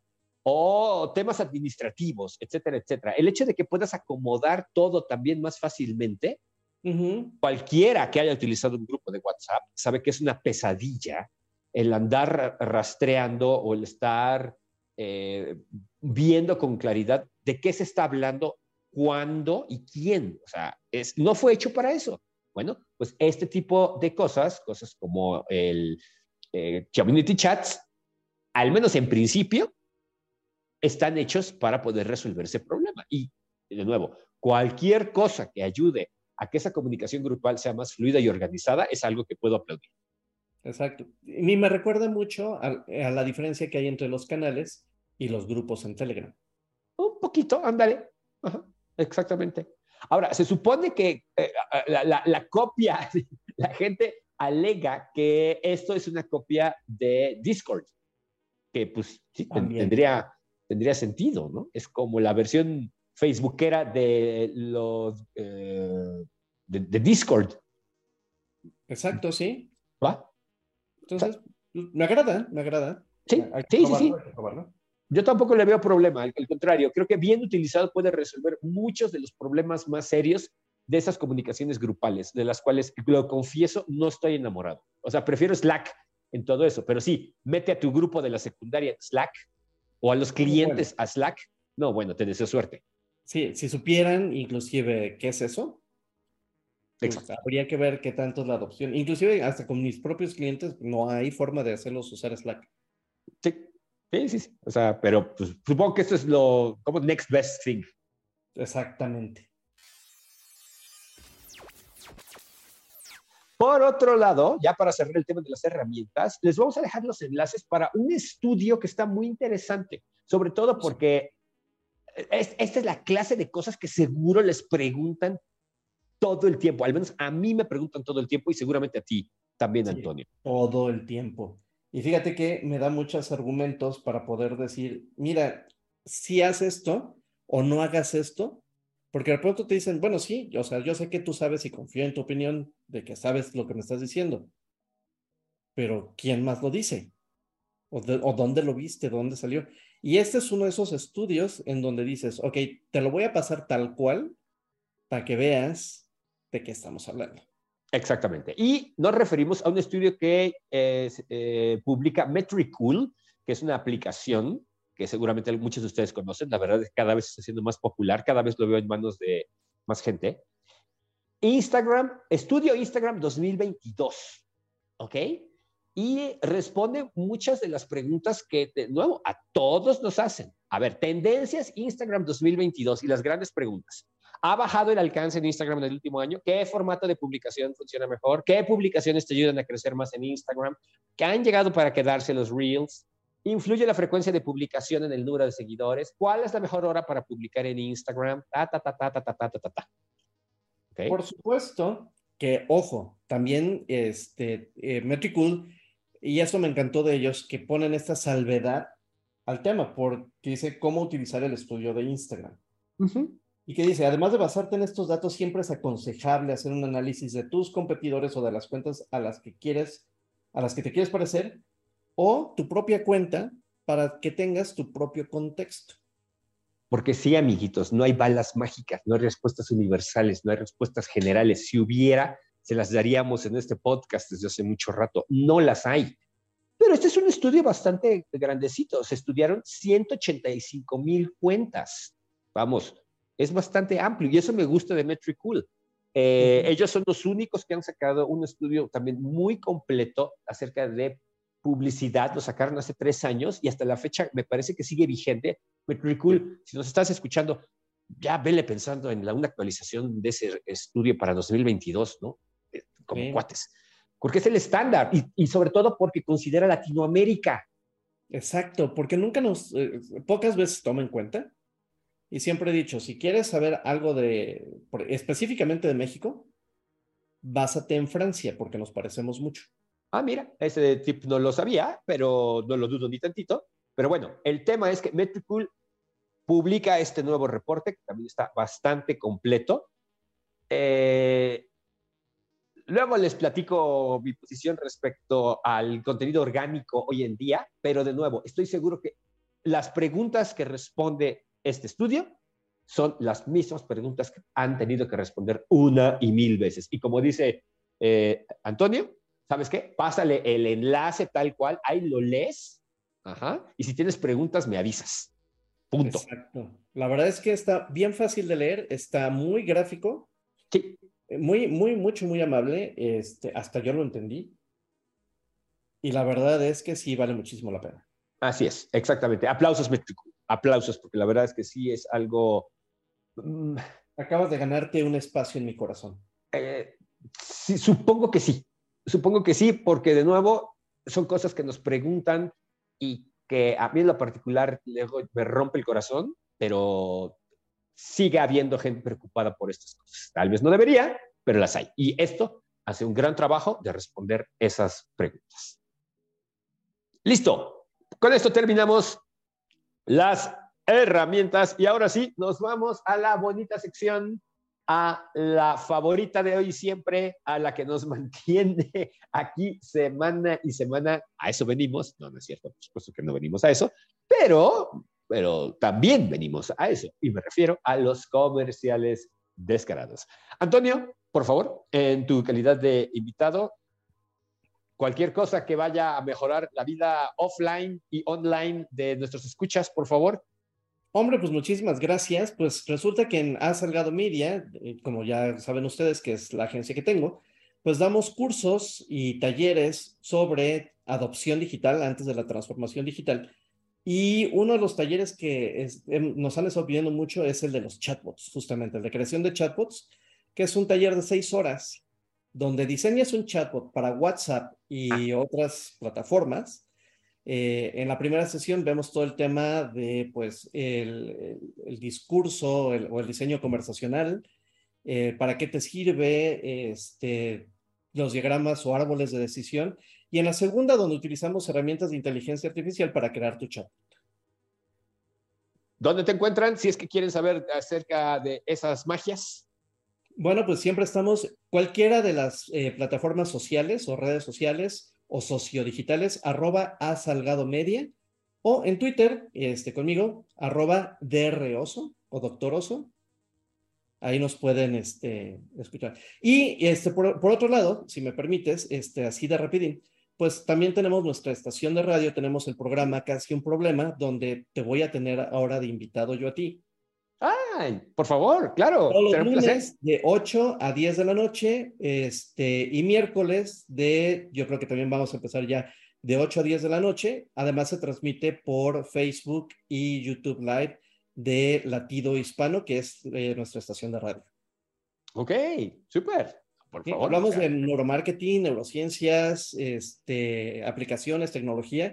o temas administrativos, etcétera, etcétera. El hecho de que puedas acomodar todo también más fácilmente, uh-huh. Cualquiera que haya utilizado un grupo de WhatsApp sabe que es una pesadilla el andar rastreando o el estar eh, viendo con claridad de qué se está hablando, cuándo y quién. O sea, es, no fue hecho para eso. Bueno, pues este tipo de cosas, cosas como el eh, Community Chats, al menos en principio, están hechos para poder resolver ese problema. Y, de nuevo, cualquier cosa que ayude a que esa comunicación grupal sea más fluida y organizada es algo que puedo aplaudir. Exacto. Y me recuerda mucho a, a la diferencia que hay entre los canales y los grupos en Telegram. Un poquito, ándale. Ajá, exactamente. Ahora, se supone que eh, la, la, la copia, la gente alega que esto es una copia de Discord, que pues sí, tendría, tendría sentido, ¿no? Es como la versión facebookera de los eh, de, de Discord. Exacto, sí. ¿Va? Entonces, me agrada, me agrada. Sí, hay que sí, probarlo, sí, sí. Hay que probarlo. Yo tampoco le veo problema, al, al contrario, creo que bien utilizado puede resolver muchos de los problemas más serios de esas comunicaciones grupales, de las cuales, lo confieso, no estoy enamorado. O sea, prefiero Slack en todo eso, pero sí, mete a tu grupo de la secundaria en Slack o a los clientes bueno. a Slack. No, bueno, te deseo suerte. Sí, si supieran inclusive qué es eso, pues habría que ver qué tanto es la adopción. Inclusive hasta con mis propios clientes no hay forma de hacerlos usar Slack. Sí, sí, sí. sí. O sea, pero pues, supongo que esto es lo, como next best thing. Exactamente. Por otro lado, ya para cerrar el tema de las herramientas, les vamos a dejar los enlaces para un estudio que está muy interesante, sobre todo porque es, esta es la clase de cosas que seguro les preguntan todo el tiempo. Al menos a mí me preguntan todo el tiempo y seguramente a ti también, Antonio. Sí, todo el tiempo. Y fíjate que me da muchos argumentos para poder decir, mira, si haz esto o no hagas esto, porque de pronto te dicen, bueno, sí, o sea, yo sé que tú sabes y confío en tu opinión de que sabes lo que me estás diciendo, pero ¿quién más lo dice? ¿O, de, o dónde lo viste? ¿Dónde salió? Y este es uno de esos estudios en donde dices, ok, te lo voy a pasar tal cual para que veas de qué estamos hablando. Exactamente. Y nos referimos a un estudio que eh, eh, publica Metricool, que es una aplicación que seguramente muchos de ustedes conocen. La verdad es que cada vez está siendo más popular, cada vez lo veo en manos de más gente. Instagram, estudio Instagram dos mil veintidós, ¿ok? Y responde muchas de las preguntas que, de nuevo, a todos nos hacen. A ver, tendencias Instagram dos mil veintidós y las grandes preguntas. ¿Ha bajado el alcance en Instagram en el último año? ¿Qué formato de publicación funciona mejor? ¿Qué publicaciones te ayudan a crecer más en Instagram? ¿Qué han llegado para quedarse los Reels? ¿Influye la frecuencia de publicación en el número de seguidores? ¿Cuál es la mejor hora para publicar en Instagram? Ta, ta, ta, ta, ta, ta, ta, ta, ta. ¿Okay? Por supuesto que, ojo, también este, eh, Metricool, y eso me encantó de ellos, que ponen esta salvedad al tema, porque dice cómo utilizar el estudio de Instagram. Uh-huh. Y que dice, además de basarte en estos datos, siempre es aconsejable hacer un análisis de tus competidores o de las cuentas a las que quieres, a las que te quieres parecer, o tu propia cuenta para que tengas tu propio contexto. Porque sí, amiguitos, no hay balas mágicas, no hay respuestas universales, no hay respuestas generales. Si hubiera, se las daríamos en este podcast desde hace mucho rato. No las hay. Pero este es un estudio bastante grandecito. Se estudiaron ciento ochenta y cinco mil cuentas. Vamos, es bastante amplio y eso me gusta de Metricool. Eh, uh-huh. Ellos son los únicos que han sacado un estudio también muy completo acerca de publicidad. Lo sacaron hace tres años y hasta la fecha me parece que sigue vigente. Metricool, si nos estás escuchando, ya vele pensando en la, una actualización de ese estudio para dos mil veintidós, ¿no? Como sí. Cuates. Porque es el estándar y, y sobre todo porque considera Latinoamérica. Exacto, porque nunca nos, eh, pocas veces toma en cuenta. Y siempre he dicho, si quieres saber algo de, específicamente de México, básate en Francia, porque nos parecemos mucho. Ah, mira, ese tip no lo sabía, pero no lo dudo ni tantito. Pero bueno, el tema es que Metricool publica este nuevo reporte, que también está bastante completo. Eh, luego les platico mi posición respecto al contenido orgánico hoy en día, pero de nuevo, estoy seguro que las preguntas que responde este estudio son las mismas preguntas que han tenido que responder una y mil veces. Y como dice eh, Antonio, ¿sabes qué? Pásale el enlace tal cual, ahí lo lees, ajá, y si tienes preguntas me avisas. Punto. Exacto. La verdad es que está bien fácil de leer, está muy gráfico, sí. muy, muy, mucho, muy amable, este, hasta yo lo entendí. Y la verdad es que sí vale muchísimo la pena. Así es, exactamente. Aplausos, Metricool. Aplausos, porque la verdad es que sí es algo... Mm, acabas de ganarte un espacio en mi corazón. Eh, sí, supongo que sí. Supongo que sí, porque de nuevo son cosas que nos preguntan y que a mí en lo particular luego me rompe el corazón, pero sigue habiendo gente preocupada por estas cosas. Tal vez no debería, pero las hay. Y esto hace un gran trabajo de responder esas preguntas. Listo. Con esto terminamos las herramientas y ahora sí nos vamos a la bonita sección, a la favorita de hoy siempre, a la que nos mantiene aquí semana y semana. A eso venimos. No, no es cierto, por supuesto que no venimos a eso, pero, pero también venimos a eso y me refiero a los comerciales descarados. Antonio, por favor, en tu calidad de invitado, cualquier cosa que vaya a mejorar la vida offline y online de nuestros escuchas, por favor. Hombre, pues muchísimas gracias. Pues resulta que en A Salgado Media, como ya saben ustedes que es la agencia que tengo, pues damos cursos y talleres sobre adopción digital antes de la transformación digital. Y uno de los talleres que es, nos han estado pidiendo mucho es el de los chatbots, justamente, el de creación de chatbots, que es un taller de seis horas, donde diseñas un chatbot para WhatsApp y otras plataformas. Eh, en la primera sesión vemos todo el tema de, pues, el, el, el discurso el, o el diseño conversacional, eh, para qué te sirve, este, los diagramas o árboles de decisión. Y en la segunda, donde utilizamos herramientas de inteligencia artificial para crear tu chatbot. ¿Dónde te encuentran si es que quieren saber acerca de esas magias? Bueno, pues siempre estamos, cualquiera de las eh, plataformas sociales o redes sociales o sociodigitales, arroba a Salgado Media, o en Twitter, este, conmigo, arroba droso o doctoroso. Ahí nos pueden este, escuchar. Y este, por, por otro lado, si me permites, este, así de rapidín, pues también tenemos nuestra estación de radio, tenemos el programa Casi un Problema, donde te voy a tener ahora de invitado yo a ti. ¡Ay, por favor! Claro. Todos los lunes de ocho a diez de la noche, este, y miércoles de, yo creo que también vamos a empezar ya, de ocho a diez de la noche. Además se transmite por Facebook y YouTube Live de Latido Hispano, que es eh, nuestra estación de radio. Ok, súper. Por Sí, favor. hablamos de neuromarketing, neurociencias, este, aplicaciones, tecnología,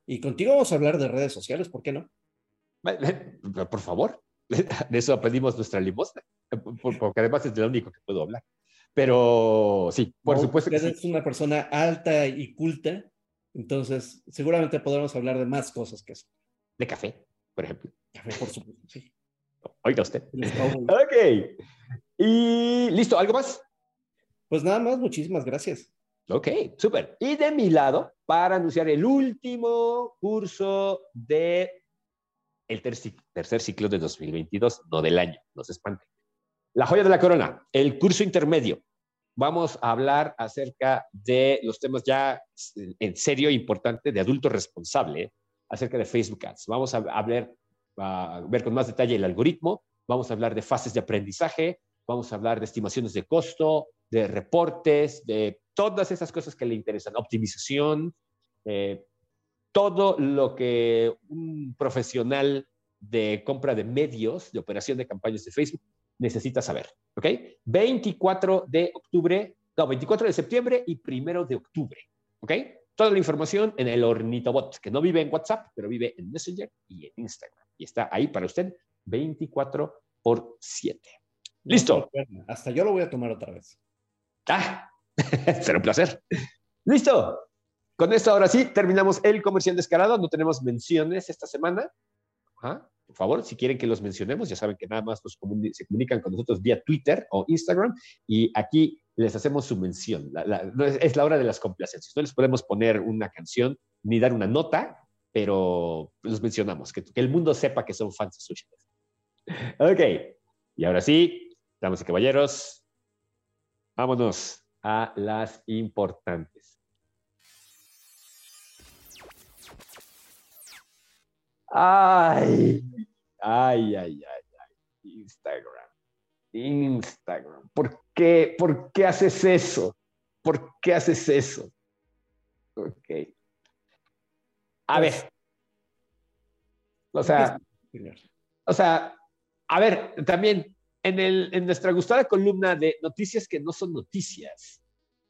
Y contigo vamos a hablar de redes sociales, ¿por qué no? Por favor, de eso pedimos nuestra limosna, porque además es de lo único que puedo hablar. Pero sí, por no, supuesto que sí. Eres una persona alta y culta, entonces seguramente podremos hablar de más cosas que eso. De café, por ejemplo. Café, por supuesto, sí. Oiga usted. Ok. Y listo, ¿algo más? Pues nada más, muchísimas gracias. Ok, súper. Y de mi lado, para anunciar el último curso de el ter tercer ciclo de dos mil veintidós, no del año, no se espanten. La joya de la corona, el curso intermedio. Vamos a hablar acerca de los temas ya en serio importante de adulto responsable, acerca de Facebook Ads. Vamos a hablar, a ver con más detalle el algoritmo, vamos a hablar de fases de aprendizaje, vamos a hablar de estimaciones de costo, de reportes, de todas esas cosas que le interesan, optimización, eh, todo lo que un profesional de compra de medios, de operación de campañas de Facebook, necesita saber, ¿ok? veinticuatro de octubre, no, veinticuatro de septiembre y primero de octubre, ¿ok? Toda la información en el Ornitobot, que no vive en WhatsApp, pero vive en Messenger y en Instagram. Y está ahí para usted veinticuatro por siete. ¿Listo? No, hasta yo lo voy a tomar otra vez. Ah, será un placer. ¿Listo? Con esto ahora sí, terminamos el comercial descarado. No tenemos menciones esta semana. Ajá. Por favor, si quieren que los mencionemos, ya saben que nada más nos comuni se comunican con nosotros vía Twitter o Instagram y aquí les hacemos su mención. La, la, no es, es la hora de las complacencias. No les podemos poner una canción ni dar una nota, pero los mencionamos, que, que el mundo sepa que son fans de Sushi. Ok, y ahora sí, damas y caballeros, vámonos a las importantes. Ay, ay, ay, ay, ay. Instagram. Instagram. ¿Por qué? ¿Por qué haces eso? ¿Por qué haces eso? Ok. A pues, ver. O sea, o sea, a ver, también en, el, en nuestra gustada columna de noticias que no son noticias,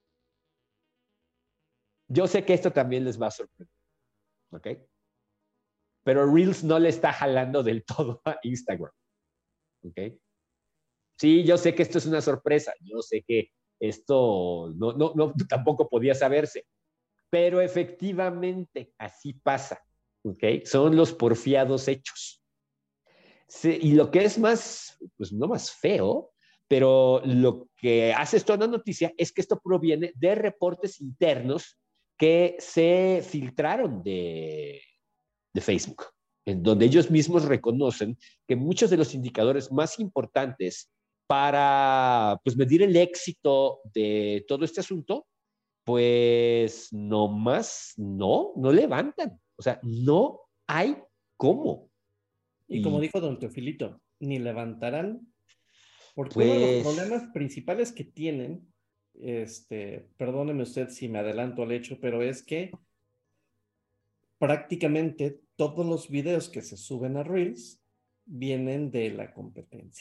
yo sé que esto también les va a sorprender. ¿Ok? Pero Reels no le está jalando del todo a Instagram. ¿Ok? Sí, yo sé que esto es una sorpresa. Yo sé que esto no, no, no, tampoco podía saberse. Pero efectivamente así pasa. ¿Ok? Son los porfiados hechos. Sí, y lo que es más, pues no más feo, pero lo que hace esto una noticia es que esto proviene de reportes internos que se filtraron de, de Facebook, en donde ellos mismos reconocen que muchos de los indicadores más importantes para pues, medir el éxito de todo este asunto, pues no más, no, no levantan. O sea, no hay cómo. Y, y como dijo don Teofilito, ni levantarán, porque pues, uno de los problemas principales que tienen, este, perdóneme usted si me adelanto al hecho, pero es que prácticamente todos los videos que se suben a Reels vienen de la competencia.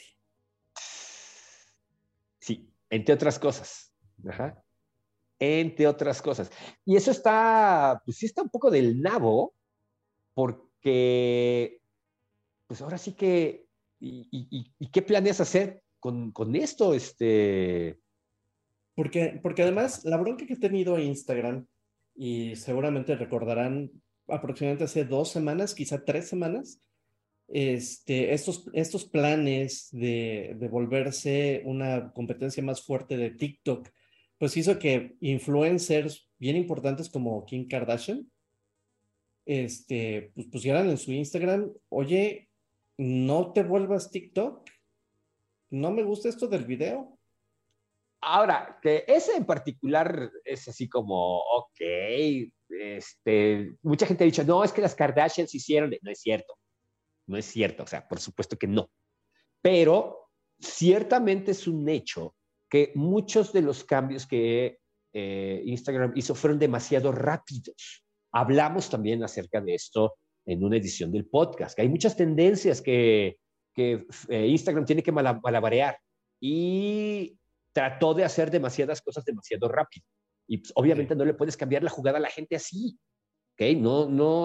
Sí, entre otras cosas. Ajá. Entre otras cosas. Y eso está, pues sí está un poco del nabo, porque, pues ahora sí que, ¿y, y, y qué planeas hacer con, con esto? Este... Porque, porque además, la bronca que he tenido Instagram, y seguramente recordarán aproximadamente hace dos semanas, quizá tres semanas, este, estos, estos planes de, de volverse una competencia más fuerte de TikTok, pues hizo que influencers bien importantes como Kim Kardashian, este, pues pusieran en su Instagram, oye, no te vuelvas TikTok, no me gusta esto del video. Ahora, que ese en particular es así como, ok, este, mucha gente ha dicho, no, es que las Kardashians hicieron, no es cierto, no es cierto, o sea, por supuesto que no, pero ciertamente es un hecho que muchos de los cambios que eh, Instagram hizo fueron demasiado rápidos. Hablamos también acerca de esto en una edición del podcast, que hay muchas tendencias que, que eh, Instagram tiene que malabarear y trató de hacer demasiadas cosas demasiado rápido. Y pues, obviamente no le puedes cambiar la jugada a la gente así. ¿Okay? No, no,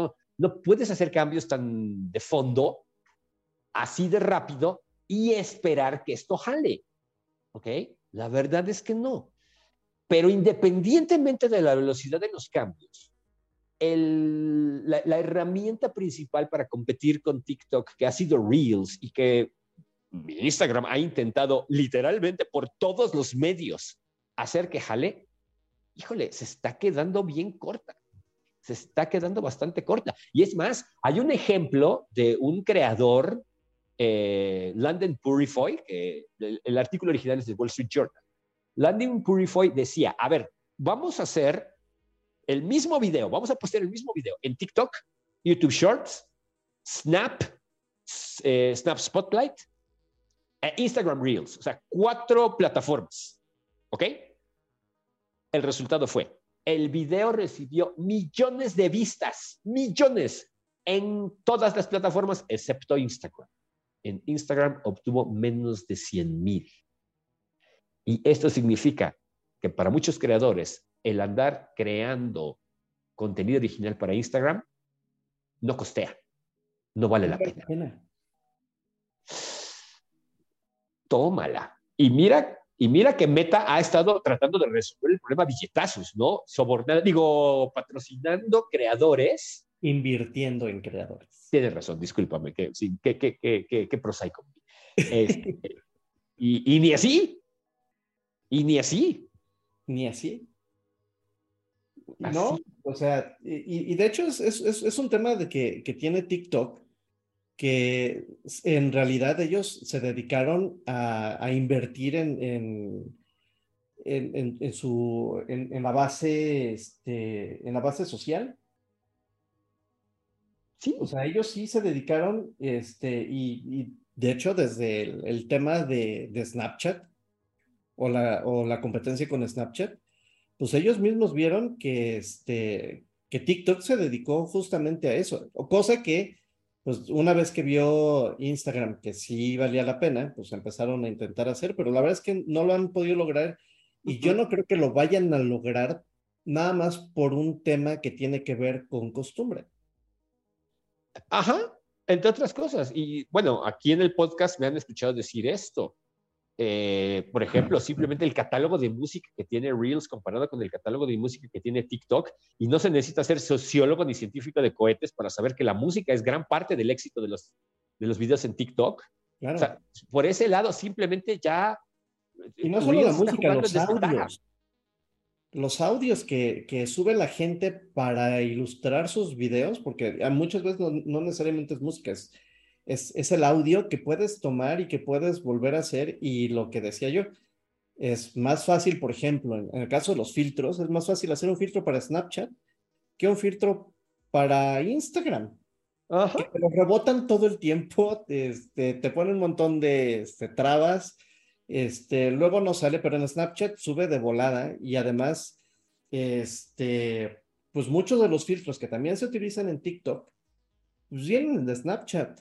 no puedes hacer cambios tan de fondo, así de rápido, y esperar que esto jale, ¿ok? La verdad es que no. Pero independientemente de la velocidad de los cambios, el, la, la herramienta principal para competir con TikTok, que ha sido Reels y que Instagram ha intentado literalmente por todos los medios hacer que jale, híjole, se está quedando bien corta. Se está quedando bastante corta. Y es más, hay un ejemplo de un creador, eh, Landon Purifoy, que el, el artículo original es del Wall Street Journal. Landon Purifoy decía, a ver, vamos a hacer el mismo video, vamos a postear el mismo video en TikTok, YouTube Shorts, Snap, eh, Snap Spotlight, e Instagram Reels, o sea, cuatro plataformas, ¿ok? El resultado fue, el video recibió millones de vistas, millones, en todas las plataformas, excepto Instagram. En Instagram obtuvo menos de cien mil. Y esto significa que para muchos creadores, el andar creando contenido original para Instagram no costea, no vale la pena. pena. Tómala. Y mira, y mira que Meta ha estado tratando de resolver el problema a billetazos, ¿no? Sobornando, digo, patrocinando creadores. Invirtiendo en creadores. Tienes razón, discúlpame, que, sí, que, que, que, que, que prosaico. Este, y, y ni así. Y ni así. Ni así. así. No, o sea, y, y de hecho es, es, es un tema de que, que tiene TikTok, que en realidad ellos se dedicaron a, a invertir en, en, en, en, en su, en, en la base, este, en la base social. Sí. O sea, ellos sí se dedicaron, este, y, y de hecho desde el, el tema de, de Snapchat, o la, o la competencia con Snapchat, pues ellos mismos vieron que, este, que TikTok se dedicó justamente a eso, o cosa que, pues una vez que vio Instagram que sí valía la pena, pues empezaron a intentar hacer, pero la verdad es que no lo han podido lograr, y yo no creo que lo vayan a lograr nada más por un tema que tiene que ver con costumbre. Ajá, entre otras cosas. Y bueno, aquí en el podcast me han escuchado decir esto. Eh, por ejemplo, simplemente el catálogo de música que tiene Reels comparado con el catálogo de música que tiene TikTok, y no se necesita ser sociólogo ni científico de cohetes para saber que la música es gran parte del éxito de los, de los videos en TikTok. Claro. O sea, por ese lado, simplemente ya... Y no solo la música, los audios. Los audios que, que sube la gente para ilustrar sus videos, porque muchas veces no, no necesariamente es música, es... Es, es el audio que puedes tomar y que puedes volver a hacer, y lo que decía yo, es más fácil, por ejemplo, en, en el caso de los filtros, es más fácil hacer un filtro para Snapchat que un filtro para Instagram. Ajá. Que te lo rebotan todo el tiempo, este, te ponen un montón de este, trabas, este, luego no sale, pero en Snapchat sube de volada, y además, este, pues muchos de los filtros que también se utilizan en TikTok, pues vienen de Snapchat.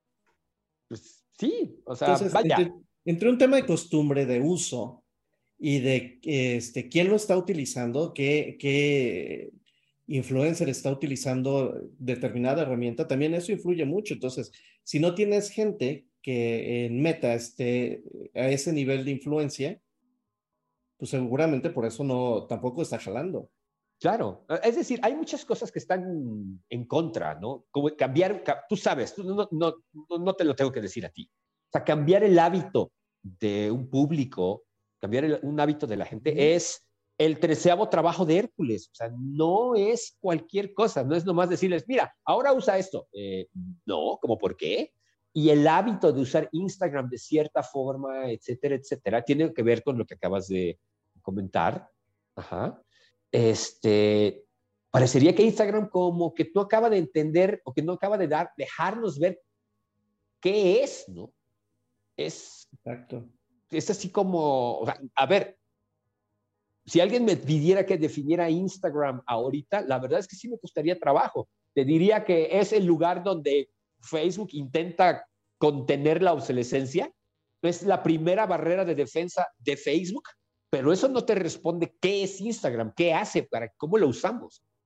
Pues sí, o sea, entonces, vaya. Entre, entre un tema de costumbre, de uso, y de este, quién lo está utilizando, qué, qué influencer está utilizando determinada herramienta, también eso influye mucho. Entonces, si no tienes gente que en Meta esté a ese nivel de influencia, pues seguramente por eso no, tampoco está jalando. Claro, es decir, hay muchas cosas que están en contra, ¿no? Como cambiar, tú sabes, tú no, no, no te lo tengo que decir a ti. O sea, cambiar el hábito de un público, cambiar el, un hábito de la gente, uh-huh. es el treceavo trabajo de Hércules. O sea, no es cualquier cosa, no es nomás decirles, mira, ahora usa esto. Eh, no, ¿cómo por qué? Y el hábito de usar Instagram de cierta forma, etcétera, etcétera, tiene que ver con lo que acabas de comentar. Ajá. Este, parecería que Instagram como que no acaba de entender o que no acaba de dar, dejarnos ver qué es, ¿no? Es, Exacto. Es así como, o sea, a ver, si alguien me pidiera que definiera Instagram ahorita, la verdad es que sí me costaría trabajo. Te diría que es el lugar donde Facebook intenta contener la obsolescencia, es la primera barrera de defensa de Facebook, pero eso no te responde qué es Instagram, qué hace, para cómo lo usamos.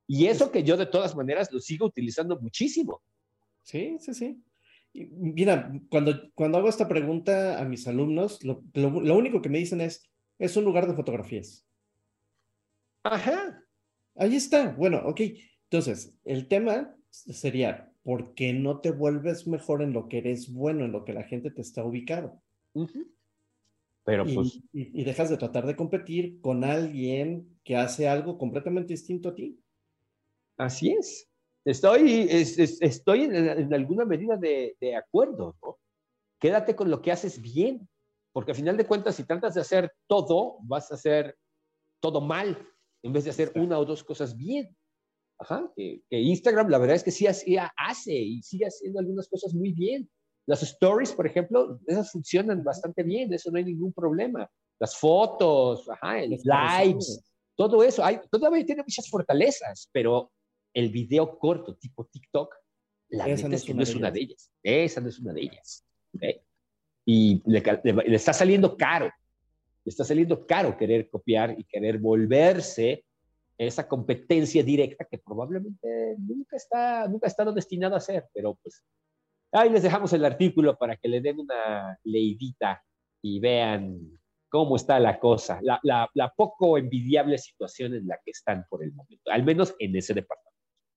Y eso que yo de todas maneras lo sigo utilizando muchísimo. Sí, sí, sí. Y mira, cuando, cuando hago esta pregunta a mis alumnos, lo, lo, lo único que me dicen es, es un lugar de fotografías. Ajá. Ahí está. Bueno, ok. Entonces, el tema sería, ¿por qué no te vuelves mejor en lo que eres bueno, en lo que la gente te está ubicando? Uh-huh. Pero y, pues... Y, y dejas de tratar de competir con alguien que hace algo completamente distinto a ti. Así es. Estoy, es, es, estoy en, en alguna medida de, de acuerdo, ¿no? Quédate con lo que haces bien, porque al final de cuentas, si tratas de hacer todo, vas a hacer todo mal, en vez de hacer una o dos cosas bien. Ajá, que, que Instagram, la verdad es que sí hacía, hace y sigue haciendo algunas cosas muy bien. Las stories, por ejemplo, esas funcionan bastante bien, eso no hay ningún problema. Las fotos, ajá, el lives, todo eso, hay, todavía tiene muchas fortalezas, pero el video corto tipo TikTok, la Esa neta no es que es no es una de ellas. Esa no es una de ellas. ¿Okay? Y le, le, le está saliendo caro, le está saliendo caro querer copiar y querer volverse esa competencia directa que probablemente nunca está, nunca ha estado destinado a ser, pero pues ahí les dejamos el artículo para que le den una leidita y vean cómo está la cosa, la, la, la poco envidiable situación en la que están por el momento, al menos en ese departamento.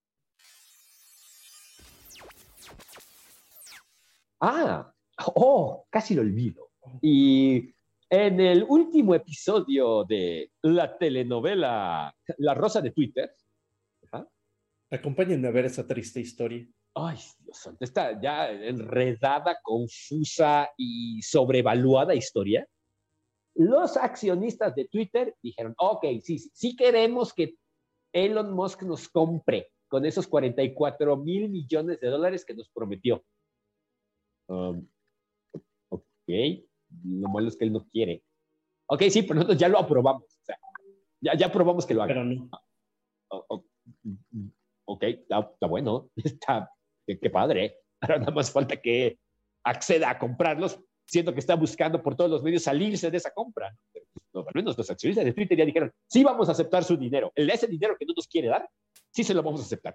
Ah, oh, casi lo olvido. Y en el último episodio de la telenovela La Rosa de Twitter, ¿ah? Acompáñenme a ver esa triste historia. Ay, Dios santo, esta ya enredada, confusa y sobrevaluada historia. Los accionistas de Twitter dijeron, ok, sí, sí, sí queremos que Elon Musk nos compre con esos cuarenta y cuatro mil millones de dólares que nos prometió. Um, ok, lo malo es que él no quiere. Ok, sí, pero nosotros ya lo aprobamos. O sea, ya, ya aprobamos que lo haga. Pero no. Oh, oh, ok, está, está bueno, está, qué, qué padre. Ahora nada más falta que acceda a comprarlos, siendo que está buscando por todos los medios salirse de esa compra. Pero, pues, al menos los accionistas de Twitter ya dijeron, sí vamos a aceptar su dinero. El, ese dinero que no nos quiere dar, sí se lo vamos a aceptar.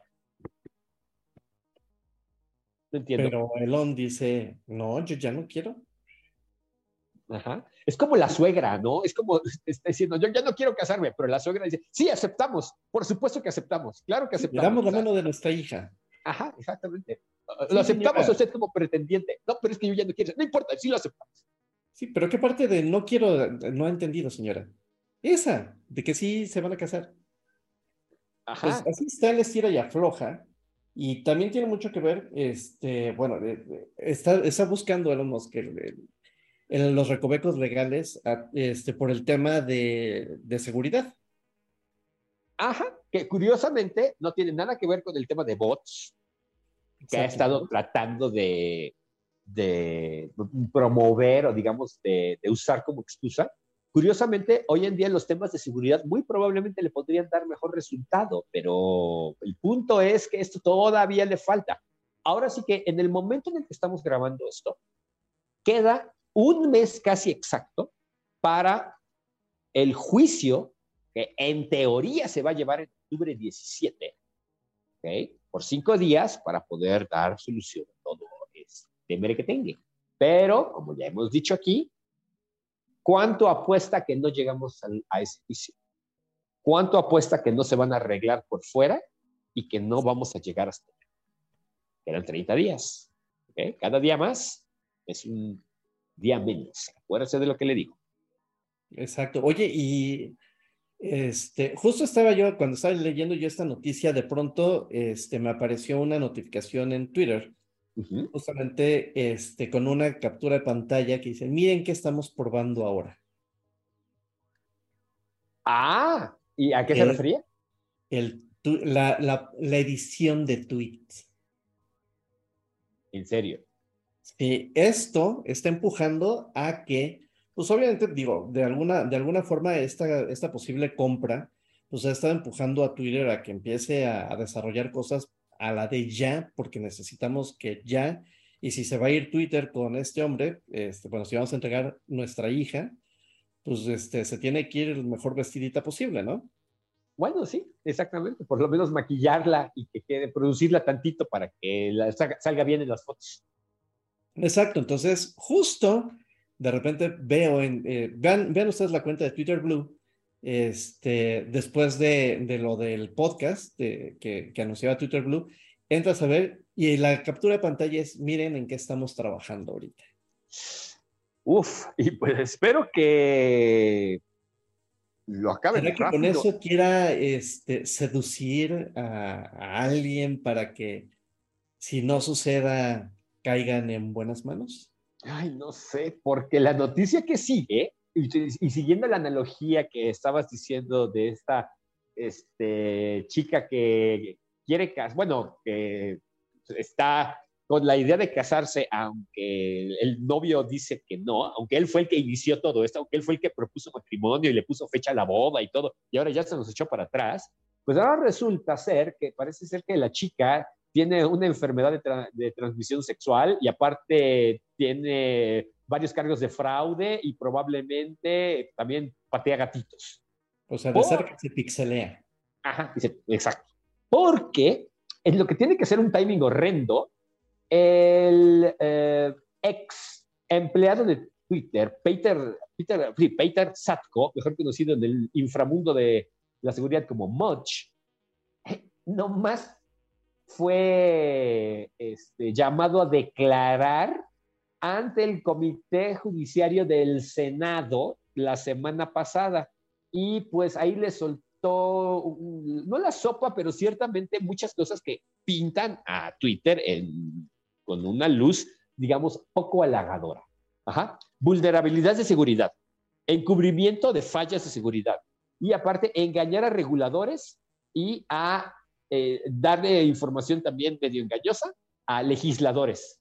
No entiendo. Pero Elon dice, no, yo ya no quiero. Ajá. Es como la suegra, ¿no? Es como está diciendo, yo ya no quiero casarme, pero la suegra dice, sí, aceptamos, por supuesto que aceptamos, claro que aceptamos. Le damos la mano de nuestra hija. Ajá, exactamente. Sí, lo aceptamos señora. a usted como pretendiente. No, pero es que yo ya no quiero. No importa, sí lo aceptamos. Sí, pero ¿qué parte de no quiero no ha entendido, señora? Esa, de que sí se van a casar. Ajá. Pues así está el estira y afloja. Y también tiene mucho que ver, este, bueno, está, está buscando Elon Musk el, el, el, los recovecos legales a, este, por el tema de, de seguridad. Ajá, que curiosamente no tiene nada que ver con el tema de bots, que Exacto. ha estado tratando de, de promover o digamos de, de usar como excusa. Curiosamente, hoy en día los temas de seguridad muy probablemente le podrían dar mejor resultado, pero el punto es que esto todavía le falta. Ahora sí que en el momento en el que estamos grabando esto, queda un mes casi exacto para el juicio que en teoría se va a llevar en octubre diecisiete, ¿okay? Por cinco días para poder dar solución a todo este merequetengue. Pero, como ya hemos dicho aquí, ¿cuánto apuesta que no llegamos a, a ese juicio? ¿Cuánto apuesta que no se van a arreglar por fuera y que no vamos a llegar hasta allá? Eran treinta días. ¿Okay? Cada día más es un día menos. Acuérdense de lo que le digo. Exacto. Oye, y este, justo estaba yo, cuando estaba leyendo yo esta noticia, de pronto este, me apareció una notificación en Twitter, uh-huh. justamente este, con una captura de pantalla que dice, miren qué estamos probando ahora. Ah, ¿y a qué el, se refería? El, la, la, la edición de tweets. ¿En serio? Sí, esto está empujando a que, pues obviamente, digo, de alguna, de alguna forma esta, esta posible compra, pues ha estado empujando a Twitter a que empiece a, a desarrollar cosas a la de ya, porque necesitamos que ya, y si se va a ir Twitter con este hombre, este, bueno, si vamos a entregar nuestra hija, pues este, se tiene que ir el mejor vestidita posible, ¿no? Bueno, sí, exactamente. Por lo menos maquillarla y que quede, producirla tantito para que la, salga, salga bien en las fotos. Exacto, entonces justo de repente veo en, eh, vean, vean ustedes la cuenta de Twitter Blue, este, después de, de lo del podcast de, que, que anunciaba Twitter Blue, entras a ver y la captura de pantalla es, miren en qué estamos trabajando ahorita. Uf, y pues espero que lo acaben ¿Será que rápido. con eso quiera este, seducir a, a alguien para que si no suceda caigan en buenas manos? Ay, no sé, porque la noticia que sigue, y, y siguiendo la analogía que estabas diciendo de esta este, chica que quiere casar, bueno, que está con la idea de casarse, aunque el novio dice que no, aunque él fue el que inició todo esto, aunque él fue el que propuso matrimonio y le puso fecha a la boda y todo, y ahora ya se nos echó para atrás, pues ahora resulta ser que parece ser que la chica tiene una enfermedad de, tra de transmisión sexual y aparte tiene varios cargos de fraude y probablemente también patea gatitos. O sea, de Por... cerca se pixelea. Ajá, dice, exacto. Porque en lo que tiene que ser un timing horrendo, el eh, ex empleado de Twitter, Peter, Peter, sí, Peter Satko, mejor conocido en el inframundo de la seguridad como Mudge, nomás fue este, llamado a declarar ante el Comité Judiciario del Senado la semana pasada. Y pues ahí le soltó, no la sopa, pero ciertamente muchas cosas que pintan a Twitter en, con una luz, digamos, poco halagadora. Ajá. Vulnerabilidad de seguridad, encubrimiento de fallas de seguridad y aparte engañar a reguladores y a Eh, darle información también medio engañosa a legisladores.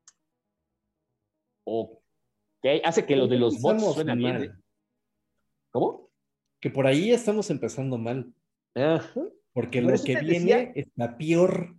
Ok, hace que lo de los bots suena bien, ¿eh? ¿Cómo? Que por ahí estamos empezando mal. Ajá. Porque Por lo eso que te viene decía, está peor.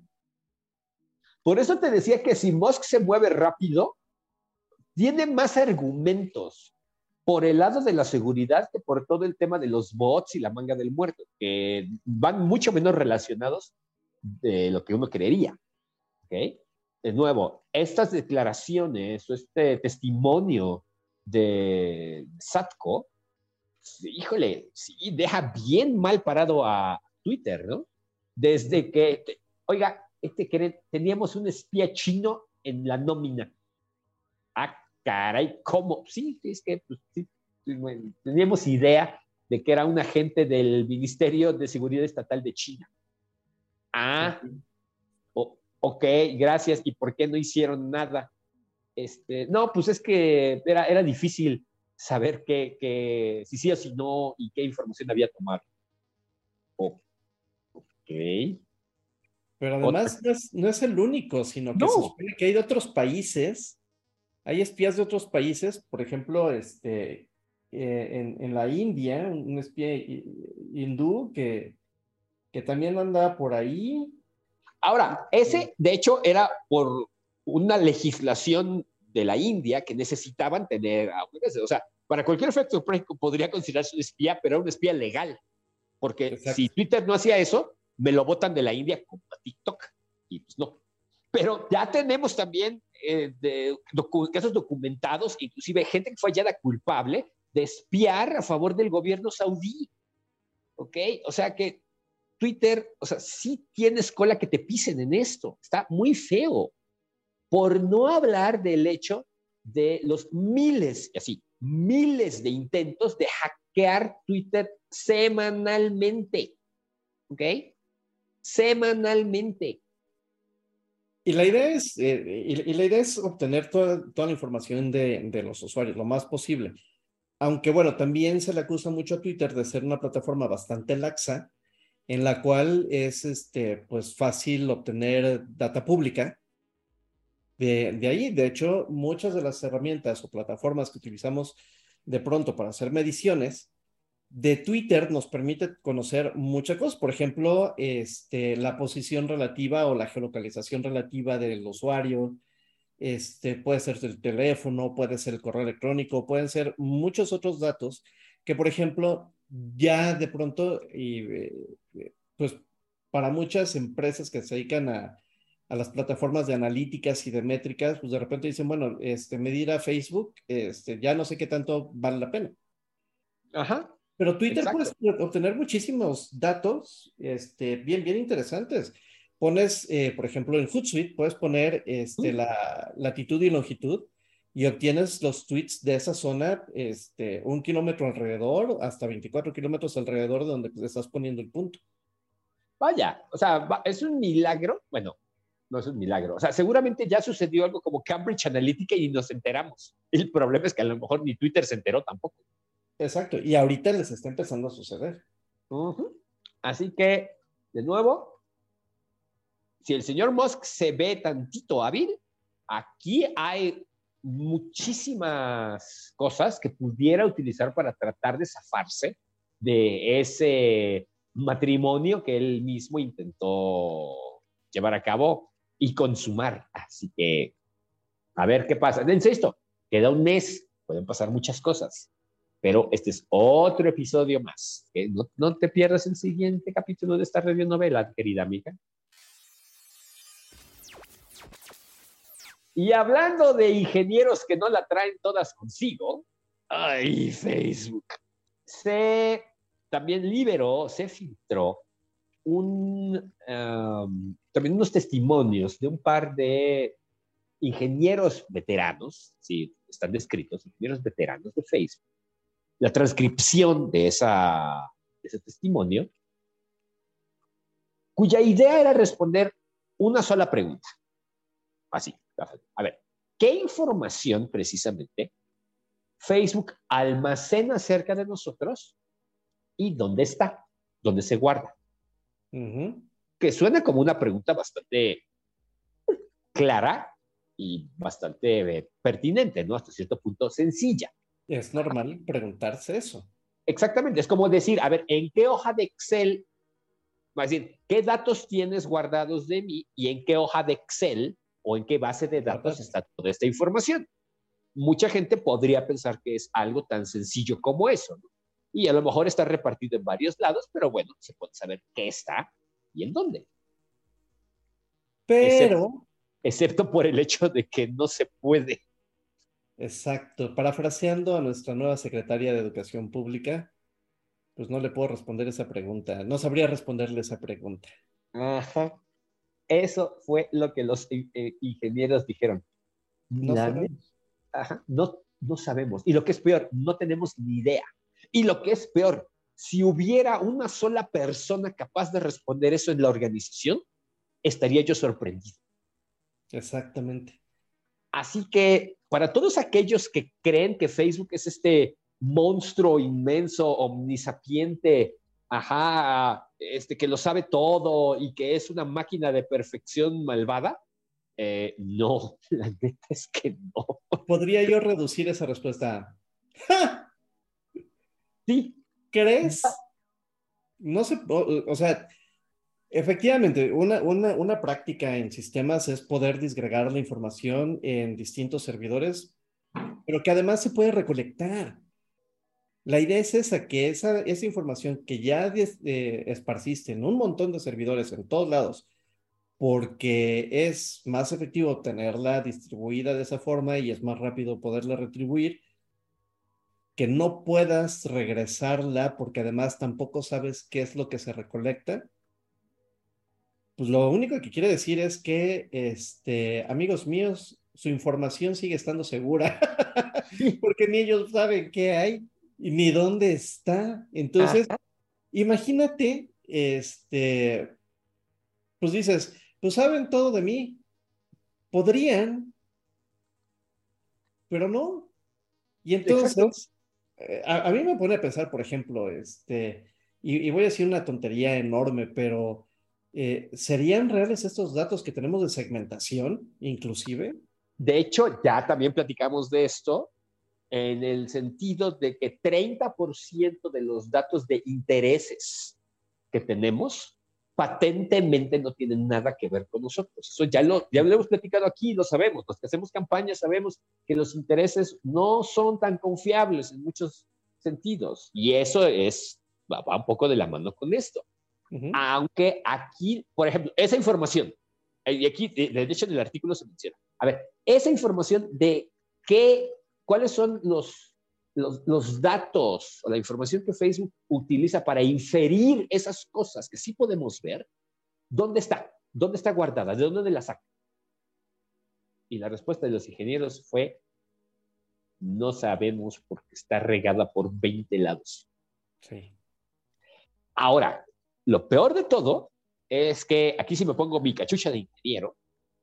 por eso te decía que si Musk se mueve rápido, tiene más argumentos por el lado de la seguridad que por todo el tema de los bots y la manga del muerto, que van mucho menos relacionados de lo que uno creería. ¿Okay? De nuevo, estas declaraciones o este testimonio de Satko, híjole, sí, deja bien mal parado a Twitter, ¿no? Desde que, oiga, este, teníamos un espía chino en la nómina. Ah, caray, ¿cómo? Sí, es que pues, sí, bueno, teníamos idea de que era un agente del Ministerio de Seguridad Estatal de China. Ah, oh, ok, gracias. ¿Y por qué no hicieron nada? Este, no, pues es que era, era difícil saber qué, qué, si sí o si no y qué información había tomado. Oh, ok. Pero además no es, no es el único, sino que no. se supone que hay de otros países. Hay espías de otros países, por ejemplo, este, eh, en, en la India, un espía hindú que, que también anda por ahí. Ahora, ese de hecho era por una legislación de la India que necesitaban tener, o sea, para cualquier efecto podría considerarse un espía, pero era un espía legal, porque exacto, si Twitter no hacía eso, me lo botan de la India como a TikTok, y pues no. Pero ya tenemos también eh, de, docu casos documentados, inclusive gente que fue hallada culpable de espiar a favor del gobierno saudí. ¿Ok? O sea que Twitter, o sea, sí tienes cola que te pisen en esto. Está muy feo. Por no hablar del hecho de los miles, así, miles de intentos de hackear Twitter semanalmente. ¿Ok? Semanalmente. Y la idea es, eh, y, y la idea es obtener toda, toda la información de, de los usuarios, lo más posible. Aunque bueno, también se le acusa mucho a Twitter de ser una plataforma bastante laxa, en la cual es este, pues fácil obtener data pública de, de ahí. De hecho, muchas de las herramientas o plataformas que utilizamos de pronto para hacer mediciones, de Twitter nos permite conocer muchas cosas. Por ejemplo, este, la posición relativa o la geolocalización relativa del usuario. Este, puede ser el teléfono, puede ser el correo electrónico, pueden ser muchos otros datos que, por ejemplo, ya de pronto, y, eh, pues para muchas empresas que se dedican a, a las plataformas de analíticas y de métricas, pues de repente dicen, bueno, este, medir a Facebook, este, ya no sé qué tanto vale la pena. Ajá. Pero Twitter Exacto. puedes obtener muchísimos datos este, bien, bien interesantes. Pones, eh, por ejemplo, en Hootsuite, puedes poner este, Mm. la latitud y longitud y obtienes los tweets de esa zona, este, un kilómetro alrededor, hasta veinticuatro kilómetros alrededor de donde pues, estás poniendo el punto. Vaya, o sea, va- es un milagro. Bueno, no es un milagro. O sea, seguramente ya sucedió algo como Cambridge Analytica y nos enteramos. El problema es que a lo mejor ni Twitter se enteró tampoco. Exacto, y ahorita les está empezando a suceder. Uh-huh. Así que, de nuevo, si el señor Musk se ve tantito hábil, aquí hay muchísimas cosas que pudiera utilizar para tratar de zafarse de ese matrimonio que él mismo intentó llevar a cabo y consumar. Así que, a ver qué pasa. Insisto, queda un mes, pueden pasar muchas cosas, pero este es otro episodio más. ¿Eh? No, no te pierdas el siguiente capítulo de esta radionovela, querida amiga. Y hablando de ingenieros que no la traen todas consigo, ay, Facebook, se también liberó, se filtró un, um, también unos testimonios de un par de ingenieros veteranos, sí, están descritos, ingenieros veteranos de Facebook. La transcripción de, esa, de ese testimonio, cuya idea era responder una sola pregunta. Así, a ver, ¿qué información precisamente Facebook almacena cerca de nosotros y dónde está? ¿Dónde se guarda? Uh-huh. Que suena como una pregunta bastante clara y bastante eh, pertinente, ¿no? Hasta cierto punto sencilla. Es normal preguntarse eso. Exactamente, es como decir, a ver, ¿en qué hoja de Excel, va a decir, qué datos tienes guardados de mí y en qué hoja de Excel o en qué base de datos está toda esta información? Mucha gente podría pensar que es algo tan sencillo como eso, ¿no? Y a lo mejor está repartido en varios lados, pero bueno, se puede saber qué está y en dónde. Pero... Excepto, excepto por el hecho de que no se puede. Exacto. Parafraseando a nuestra nueva secretaria de Educación Pública, pues no le puedo responder esa pregunta. No sabría responderle esa pregunta. Ajá. Eso fue lo que los eh, ingenieros dijeron. No sabemos. Ajá. No, no sabemos. Y lo que es peor, no tenemos ni idea. Y lo que es peor, si hubiera una sola persona capaz de responder eso en la organización, estaría yo sorprendido. Exactamente. Así que para todos aquellos que creen que Facebook es este monstruo inmenso, omnisapiente, ajá, este, que lo sabe todo y que es una máquina de perfección malvada, eh, no, la neta es que no. ¿Podría yo reducir esa respuesta? ¡Ja! Sí. ¿Crees? No sé, o, o sea, efectivamente, una, una, una práctica en sistemas es poder disgregar la información en distintos servidores, pero que además se puede recolectar. La idea es esa, que esa, esa información que ya des, eh, esparciste en un montón de servidores en todos lados, porque es más efectivo tenerla distribuida de esa forma y es más rápido poderla retribuir, que no puedas regresarla porque además tampoco sabes qué es lo que se recolecta. Pues lo único que quiere decir es que, este, amigos míos, su información sigue estando segura, porque ni ellos saben qué hay y ni dónde está. Entonces, Ajá. imagínate, este, pues dices, pues saben todo de mí. Podrían, pero no. Y Exacto. entonces, eh, a, a mí me pone a pensar, por ejemplo, este, y, y voy a decir una tontería enorme, pero eh, ¿serían reales estos datos que tenemos de segmentación, inclusive? De hecho, ya también platicamos de esto en el sentido de que treinta por ciento de los datos de intereses que tenemos patentemente no tienen nada que ver con nosotros. Eso ya lo, ya lo hemos platicado aquí, lo sabemos. Los que hacemos campañas sabemos que los intereses no son tan confiables en muchos sentidos. Y eso es va, va un poco de la mano con esto. Ujú. Aunque aquí, por ejemplo, esa información, y aquí, de, de hecho, en el artículo se menciona, a ver, esa información de qué, cuáles son los, los, los datos o la información que Facebook utiliza para inferir esas cosas que sí podemos ver, ¿dónde está? ¿Dónde está guardada? ¿De dónde la saca? Y la respuesta de los ingenieros fue, no sabemos porque está regada por veinte lados. Sí. Ahora, lo peor de todo es que aquí si me pongo mi cachucha de ingeniero,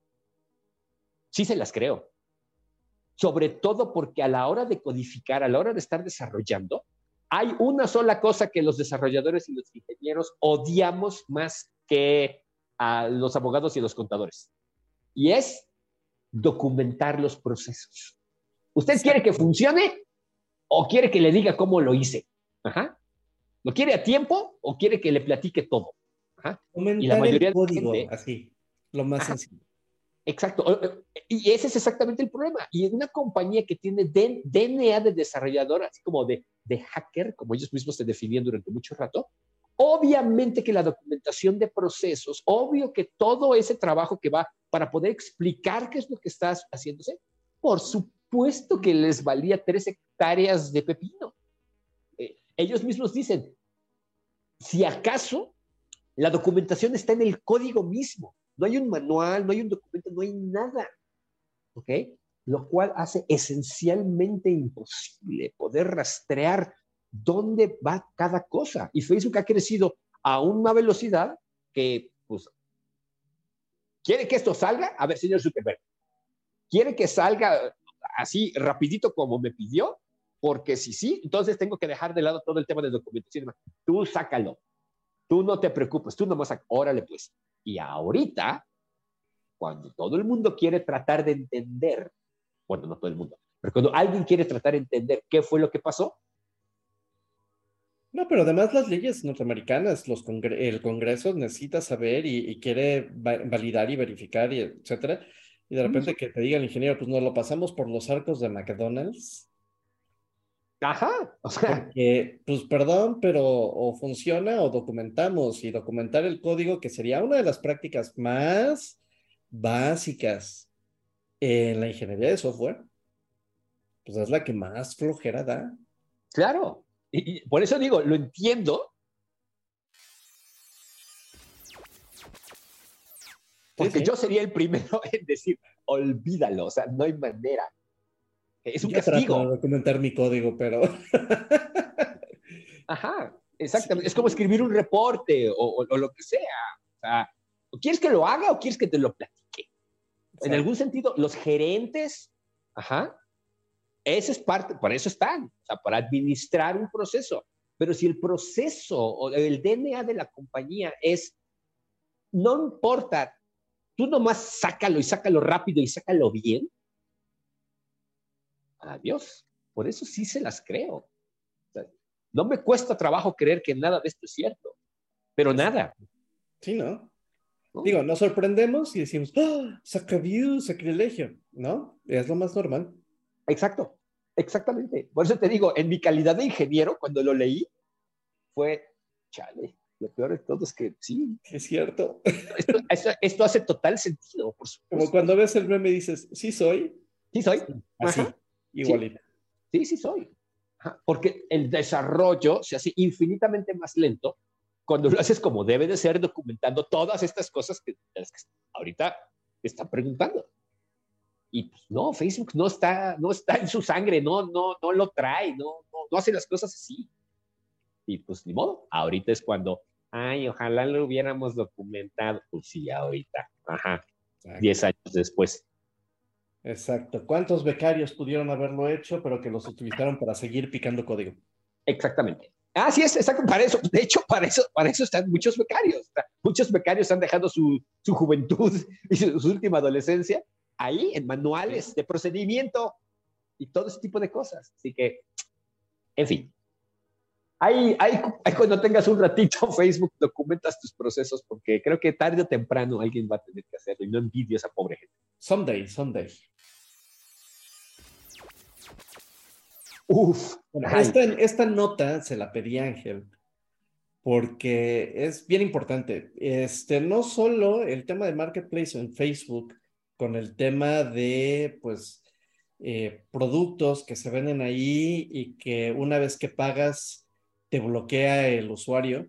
sí se las creo. Sobre todo porque a la hora de codificar, a la hora de estar desarrollando, hay una sola cosa que los desarrolladores y los ingenieros odiamos más que a los abogados y los contadores. Y es documentar los procesos. ¿Usted quiere que funcione o quiere que le diga cómo lo hice? Ajá. ¿Lo quiere a tiempo o quiere que le platique todo? Ajá. Comentar Y la mayoría el código, de gente, así, lo más ajá, sencillo. exacto. Y ese es exactamente el problema. Y en una compañía que tiene D N A de desarrollador, así como de, de hacker, como ellos mismos se definían durante mucho rato, obviamente que la documentación de procesos, obvio que todo ese trabajo que va para poder explicar qué es lo que está haciéndose, por supuesto que les valía tres hectáreas de pepino. Eh, ellos mismos dicen, si acaso la documentación está en el código mismo, no hay un manual, no hay un documento, no hay nada, ¿ok? Lo cual hace esencialmente imposible poder rastrear dónde va cada cosa. Y Facebook ha crecido a una velocidad que, pues, ¿quiere que esto salga? A ver, señor Zuckerberg, ¿quiere que salga así rapidito como me pidió? Porque si sí, entonces tengo que dejar de lado todo el tema de documentación. Tú sácalo. Tú no te preocupes, tú nomás, órale pues. Y ahorita, cuando todo el mundo quiere tratar de entender, bueno, no todo el mundo, pero cuando alguien quiere tratar de entender qué fue lo que pasó. No, pero además las leyes norteamericanas, los congre- el Congreso necesita saber y, y quiere va- validar y verificar, y etcétera. Y de repente que te diga el ingeniero, pues nos lo pasamos por los arcos de McDonald's. Ajá, o sea, Porque, pues perdón, pero o funciona o documentamos. Y documentar el código, que sería una de las prácticas más básicas en la ingeniería de software, pues es la que más flojera da. claro. Y, y por eso digo, lo entiendo. Porque Sí, sí. yo sería el primero en decir, olvídalo, o sea, no hay manera. Es un Yo trato de castigo. documentar mi código, pero Ajá, exactamente. Sí. Es como escribir un reporte o, o, o lo que sea. O sea, ¿o quieres que lo haga o quieres que te lo platique? Exacto. En algún sentido, los gerentes, ajá, esa es parte, por eso están, o sea, para administrar un proceso. Pero si el proceso o el D N A de la compañía es, no importa, tú nomás sácalo y sácalo rápido y sácalo bien, adiós. Por eso sí se las creo. O sea, no me cuesta trabajo creer que nada de esto es cierto, pero nada. Sí, ¿no? ¿No? Digo, nos sorprendemos y decimos, ¡ah! Sacaview, sacrilegio, ¿no? Es lo más normal. Exacto, exactamente. Por eso te digo, en mi calidad de ingeniero, cuando lo leí, fue, chale, lo peor de todo es que sí, Es cierto. esto, esto, esto hace total sentido, por supuesto. Como cuando ves el meme y dices, sí soy. Sí soy. Así, Ajá. igualito. Sí, sí, sí soy. Ajá. Porque el desarrollo se hace infinitamente más lento cuando lo haces como debe de ser, documentando todas estas cosas que, que ahorita te están preguntando. Y pues no, Facebook no está, no está en su sangre, no, no, no lo trae, no, no, no hace las cosas así. Y pues ni modo, ahorita es cuando, ay, ojalá lo hubiéramos documentado. Pues sí, ahorita, ajá, diez años después. Exacto. ¿Cuántos becarios pudieron haberlo hecho, pero que los utilizaron para seguir picando código? Exactamente. Ah, sí, es exacto, para eso, de hecho, para eso, para eso están muchos becarios. Muchos becarios han dejado su, su juventud y su, su última adolescencia ahí en manuales de procedimiento y todo ese tipo de cosas. Así que, en fin. Ahí, ahí, ahí cuando tengas un ratito Facebook, documentas tus procesos porque creo que tarde o temprano alguien va a tener que hacerlo y no envidio a esa pobre gente. Someday, someday. Uf. Bueno, esta, esta nota se la pedí a Ángel porque es bien importante. Este, no solo el tema de Marketplace en Facebook, con el tema de, pues, eh, productos que se venden ahí y que una vez que pagas te bloquea el usuario,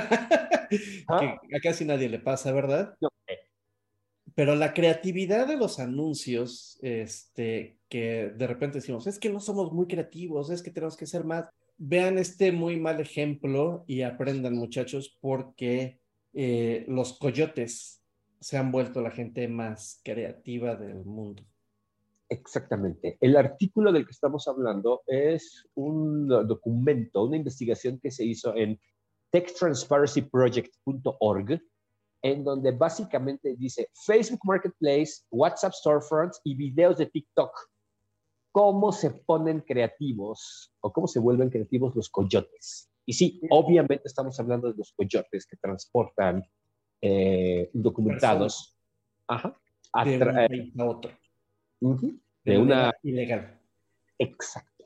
que ¿Ah? a casi nadie le pasa, ¿verdad? No, eh, Pero la creatividad de los anuncios, este, que de repente decimos, es que no somos muy creativos, es que tenemos que ser más. Vean este muy mal ejemplo y aprendan, muchachos, porque eh, los coyotes se han vuelto la gente más creativa del mundo. exactamente. El artículo del que estamos hablando es un documento, una investigación que se hizo en tech transparency project punto org, en donde básicamente dice Facebook Marketplace, WhatsApp Storefronts y videos de TikTok. ¿Cómo se ponen creativos o cómo se vuelven creativos los coyotes? Y sí, obviamente estamos hablando de los coyotes que transportan eh, indocumentados. Ajá. De un Atra- país a otro, uh-huh, de de manera una... ilegal. Exacto.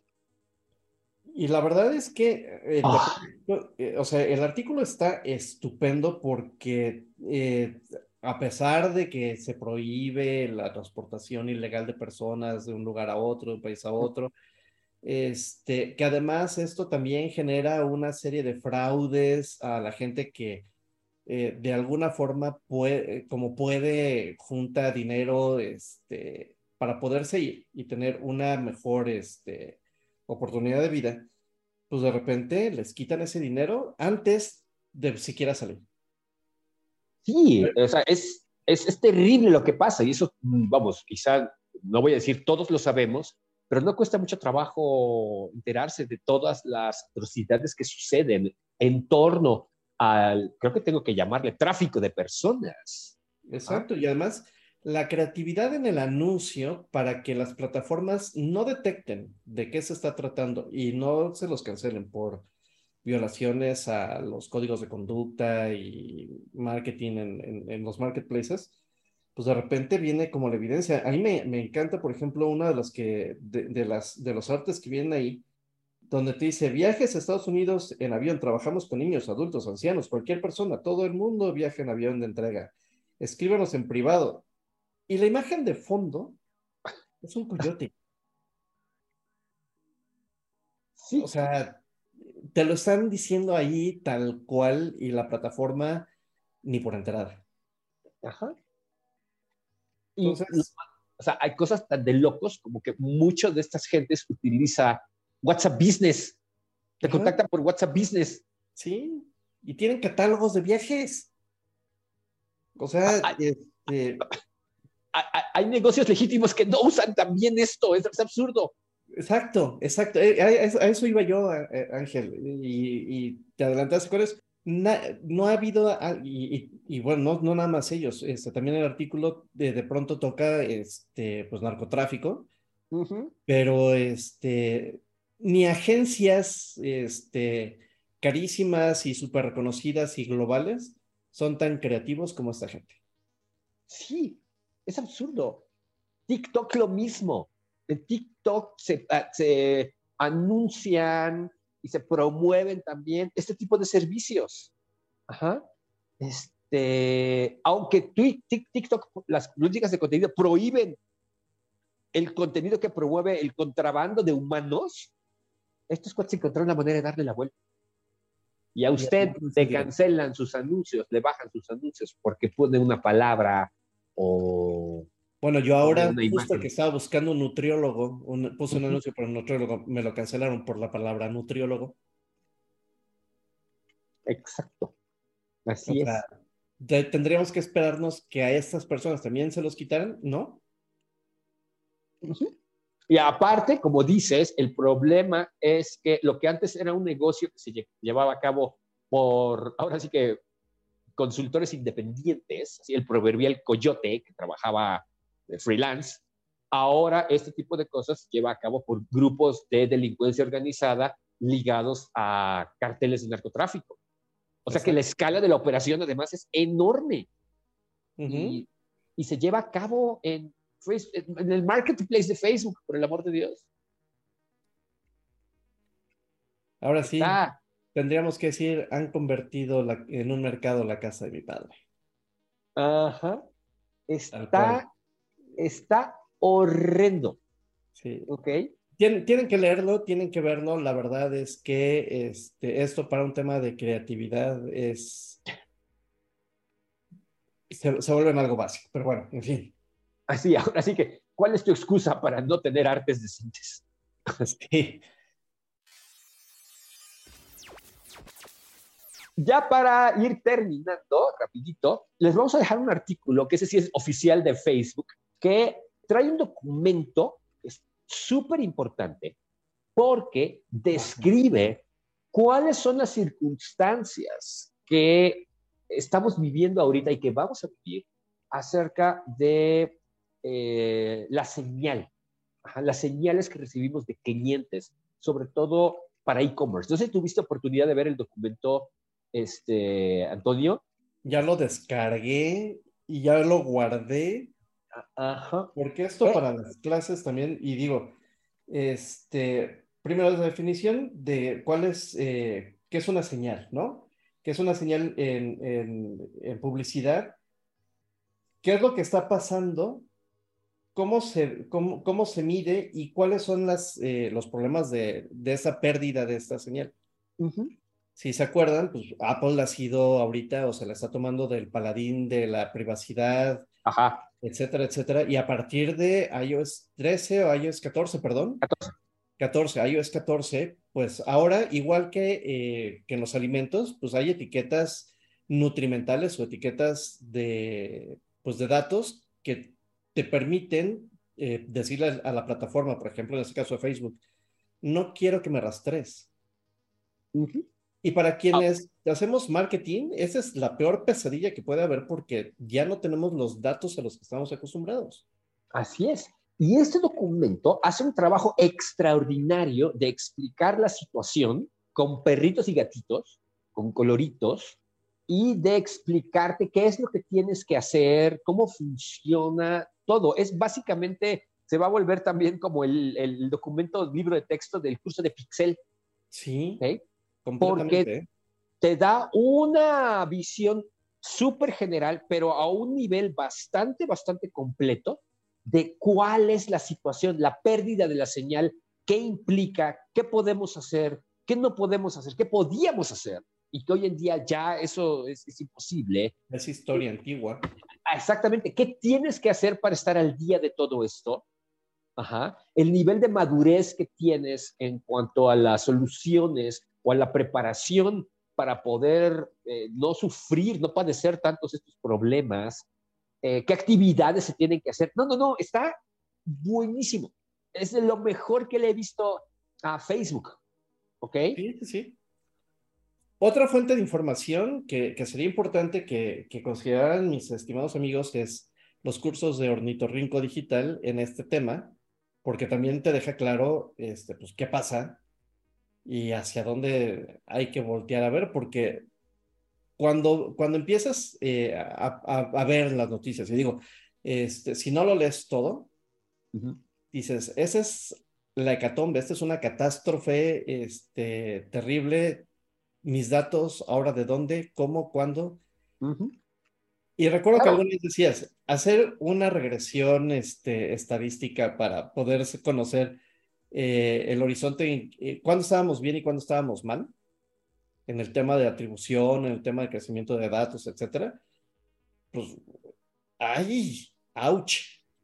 Y la verdad es que, eh, Ah, de- eh, o sea, el artículo está estupendo porque eh, a pesar de que se prohíbe la transportación ilegal de personas de un lugar a otro, de un país a otro, este, que además esto también genera una serie de fraudes a la gente que eh, de alguna forma puede, como puede, junta dinero, este, para poderse ir y tener una mejor, este, oportunidad de vida, pues de repente les quitan ese dinero antes de siquiera salir. sí, o sea, es, es, es terrible lo que pasa y eso, mm, vamos, quizá, no voy a decir todos lo sabemos, pero no cuesta mucho trabajo enterarse de todas las atrocidades que suceden en torno al, creo que tengo que llamarle tráfico de personas. ¿Ah? Exacto, y además la creatividad en el anuncio para que las plataformas no detecten de qué se está tratando y no se los cancelen por violaciones a los códigos de conducta y marketing en, en, en los marketplaces, pues de repente viene como la evidencia. A mí me, me encanta, por ejemplo, una de las que, de, de las, de los artes que vienen ahí, donde te dice, viajes a Estados Unidos en avión, trabajamos con niños, adultos, ancianos, cualquier persona, todo el mundo viaja en avión de entrega. Escríbanos en privado. Y la imagen de fondo es un coyote. O Sí, sea, te lo están diciendo ahí tal cual y la plataforma ni por enterada. ajá. Y, Entonces, o sea, hay cosas tan de locos como que muchos de estas gentes utiliza WhatsApp Business, te ajá, contactan por WhatsApp Business. sí. Y tienen catálogos de viajes. O sea, Hay, este, hay, hay negocios legítimos que no usan también esto, es, es absurdo. exacto, exacto. Eh, A, a eso, a eso iba yo, eh, Ángel, y, y te adelantaste con eso. Na- no ha habido, a- y, y- y bueno, no, no nada más ellos, este, también el artículo de, de pronto toca este, pues, narcotráfico, Uh-huh. pero este, ni agencias este, carísimas y súper reconocidas y globales son tan creativos como esta gente. Sí, es absurdo. TikTok lo mismo. En TikTok se, ah, se anuncian y se promueven también este tipo de servicios. Ajá. Este, aunque Twi- Tik- TikTok, las políticas de contenido prohíben el contenido que promueve el contrabando de humanos, estos cuates encontraron la manera de darle la vuelta. Y a Y además usted les le sirve. cancelan sus anuncios, le bajan sus anuncios porque pone una palabra o Bueno, yo pone ahora, una justo que imagen. estaba buscando un nutriólogo, un- puse un Uh-huh. anuncio por un nutriólogo, me lo cancelaron por la palabra nutriólogo. Exacto. O Así sea, es. ¿te- ¿tendríamos que esperarnos que a estas personas también se los quitaran? ¿No? Uh-huh. Y aparte, como dices, el problema es que lo que antes era un negocio que se lle- llevaba a cabo por, ahora sí que consultores independientes, así el proverbial coyote que trabajaba de freelance, ahora este tipo de cosas se lleva a cabo por grupos de delincuencia organizada ligados a carteles de narcotráfico. O sea que la Exacto. escala de la operación además es enorme Ujú. y, y se lleva a cabo en, en el marketplace de Facebook, por el amor de Dios. Ahora sí, Está. tendríamos que decir, han convertido la, en un mercado la casa de mi padre. Ajá. Tal cual. Está, está horrendo. Sí. ¿Ok? Tienen, tienen que leerlo, tienen que verlo. La verdad es que este, esto para un tema de creatividad es... Se, se vuelve en algo básico, pero bueno, en fin. Así, ahora sí que, ¿cuál es tu excusa para no tener artes decentes? Sí. Ya para ir terminando, rapidito, les vamos a dejar un artículo, que ese sí es oficial de Facebook, que trae un documento que es súper importante porque describe cuáles son las circunstancias que estamos viviendo ahorita y que vamos a vivir acerca de eh, la señal, ajá, las señales que recibimos de clientes, sobre todo para e-commerce. No sé si tuviste oportunidad de ver el documento, este, Antonio. Ya lo descargué y ya lo guardé. Ajá. Porque esto Eh, para las clases también, y digo, este, primero la definición de cuál es, eh, qué es una señal, ¿no? ¿Qué es una señal en, en, en publicidad? ¿Qué es lo que está pasando? ¿Cómo se, cómo, cómo se mide y cuáles son las, eh, los problemas de, de esa pérdida de esta señal? uh-huh. Si se acuerdan, pues Apple ha sido ahorita o se la está tomando del paladín de la privacidad, Ajá. etcétera, etcétera. Y a partir de iOS trece o iOS catorce, perdón, catorce, iOS catorce, pues ahora, igual que, eh, que en los alimentos, pues hay etiquetas nutrimentales o etiquetas de, pues de datos que te permiten eh, decirle a la plataforma, por ejemplo, en este caso de Facebook, no quiero que me rastres. Uh-huh. Y para Ah, quienes hacemos marketing, esa es la peor pesadilla que puede haber porque ya no tenemos los datos a los que estamos acostumbrados. así es. Y este documento hace un trabajo extraordinario de explicar la situación con perritos y gatitos, con coloritos, y de explicarte qué es lo que tienes que hacer, cómo funciona todo. Es básicamente, se va a volver también como el, el documento, libro de texto del curso de Pixel. Sí, ¿Okay? completamente. Porque te da una visión súper general, pero a un nivel bastante, bastante completo de cuál es la situación, la pérdida de la señal, qué implica, qué podemos hacer, qué no podemos hacer, qué podíamos hacer, y que hoy en día ya eso es, es imposible. Es historia antigua. Exactamente, ¿qué tienes que hacer para estar al día de todo esto? Ajá. El nivel de madurez que tienes en cuanto a las soluciones o a la preparación para poder eh, no sufrir, no padecer tantos estos problemas, eh, qué actividades se tienen que hacer. No, no, no, está buenísimo. Es de lo mejor que le he visto a Facebook. ¿Ok? Sí, sí, sí. Otra fuente de información que, que sería importante que, que consideraran mis estimados amigos es los cursos de Ornitorrinco Digital en este tema, porque también te deja claro este, pues, qué pasa y hacia dónde hay que voltear a ver, porque cuando, cuando empiezas eh, a, a, a, ver las noticias, y digo, este, si no lo lees todo, uh-huh. dices, esa es la hecatombe, esta es una catástrofe este, terrible, mis datos, ahora de dónde, cómo, cuándo. Uh-huh. Y recuerdo claro. que algunas decías, hacer una regresión este, estadística para poder conocer eh, el horizonte, eh, cuándo estábamos bien y cuándo estábamos mal, en el tema de atribución, en el tema de crecimiento de datos, etcétera. Pues, ¡ay! ¡Auch!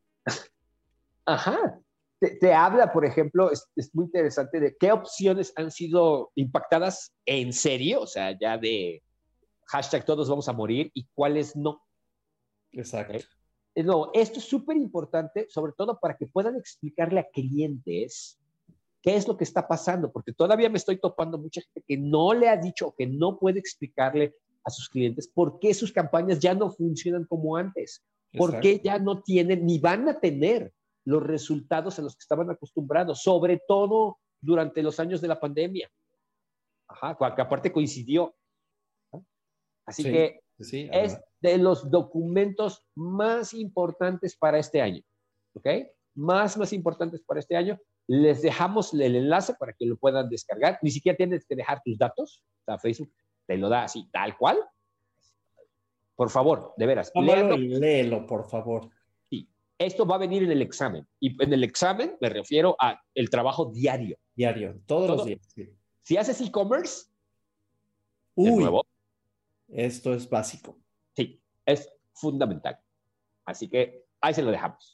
Ajá. Te, te habla, por ejemplo, es, es muy interesante de qué opciones han sido impactadas en serio, o sea, ya de hashtag todos vamos a morir, y cuáles no. Exacto. ¿Okay? No, esto es súper importante, sobre todo para que puedan explicarle a clientes qué es lo que está pasando, porque todavía me estoy topando mucha gente que no le ha dicho o que no puede explicarle a sus clientes por qué sus campañas ya no funcionan como antes, por qué ya no tienen ni van a tener los resultados a los que estaban acostumbrados, sobre todo durante los años de la pandemia. Ajá, que aparte coincidió. ¿No? Así sí, que sí, es de los documentos más importantes para este año. ¿Ok? Más, más importantes para este año. Les dejamos el enlace para que lo puedan descargar. Ni siquiera tienes que dejar tus datos. O sea, Facebook te lo da así, tal cual. Por favor, de veras. Tómalo y léelo, por favor. Sí. Esto va a venir en el examen. Y en el examen me refiero a el trabajo diario. Diario, todos Todo. los días. Sí. Si haces e-commerce, Uy, de nuevo, esto es básico. sí, es fundamental. Así que ahí se lo dejamos.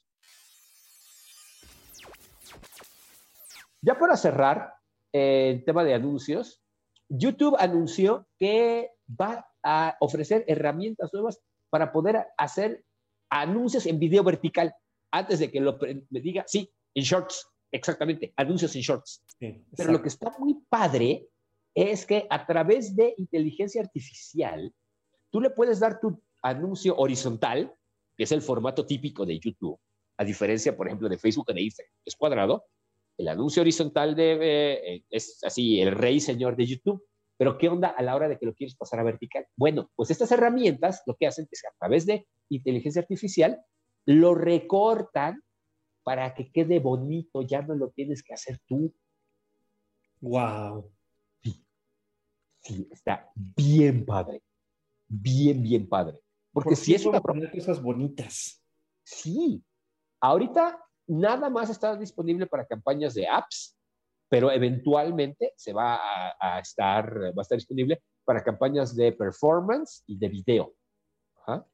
Ya para cerrar eh, el tema de anuncios, YouTube anunció que va a ofrecer herramientas nuevas para poder hacer anuncios en video vertical. Antes de que lo me diga, sí, en shorts, exactamente, anuncios en shorts. Sí, pero lo que está muy padre es que a través de inteligencia artificial, tú le puedes dar tu anuncio horizontal, que es el formato típico de YouTube, a diferencia, por ejemplo, de Facebook o de Instagram, es cuadrado. El anuncio horizontal de, eh, es así, el rey señor de YouTube. Pero ¿qué onda a la hora de que lo quieres pasar a vertical? Bueno, pues estas herramientas lo que hacen es que a través de inteligencia artificial lo recortan para que quede bonito, ya no lo tienes que hacer tú. Wow. Sí, sí, está bien padre, bien, bien padre. Porque ¿Por si qué es una... poner cosas bonitas? Sí, ahorita nada más está disponible para campañas de apps, pero eventualmente se va a, a estar, va a estar disponible para campañas de performance y de video. Ajá.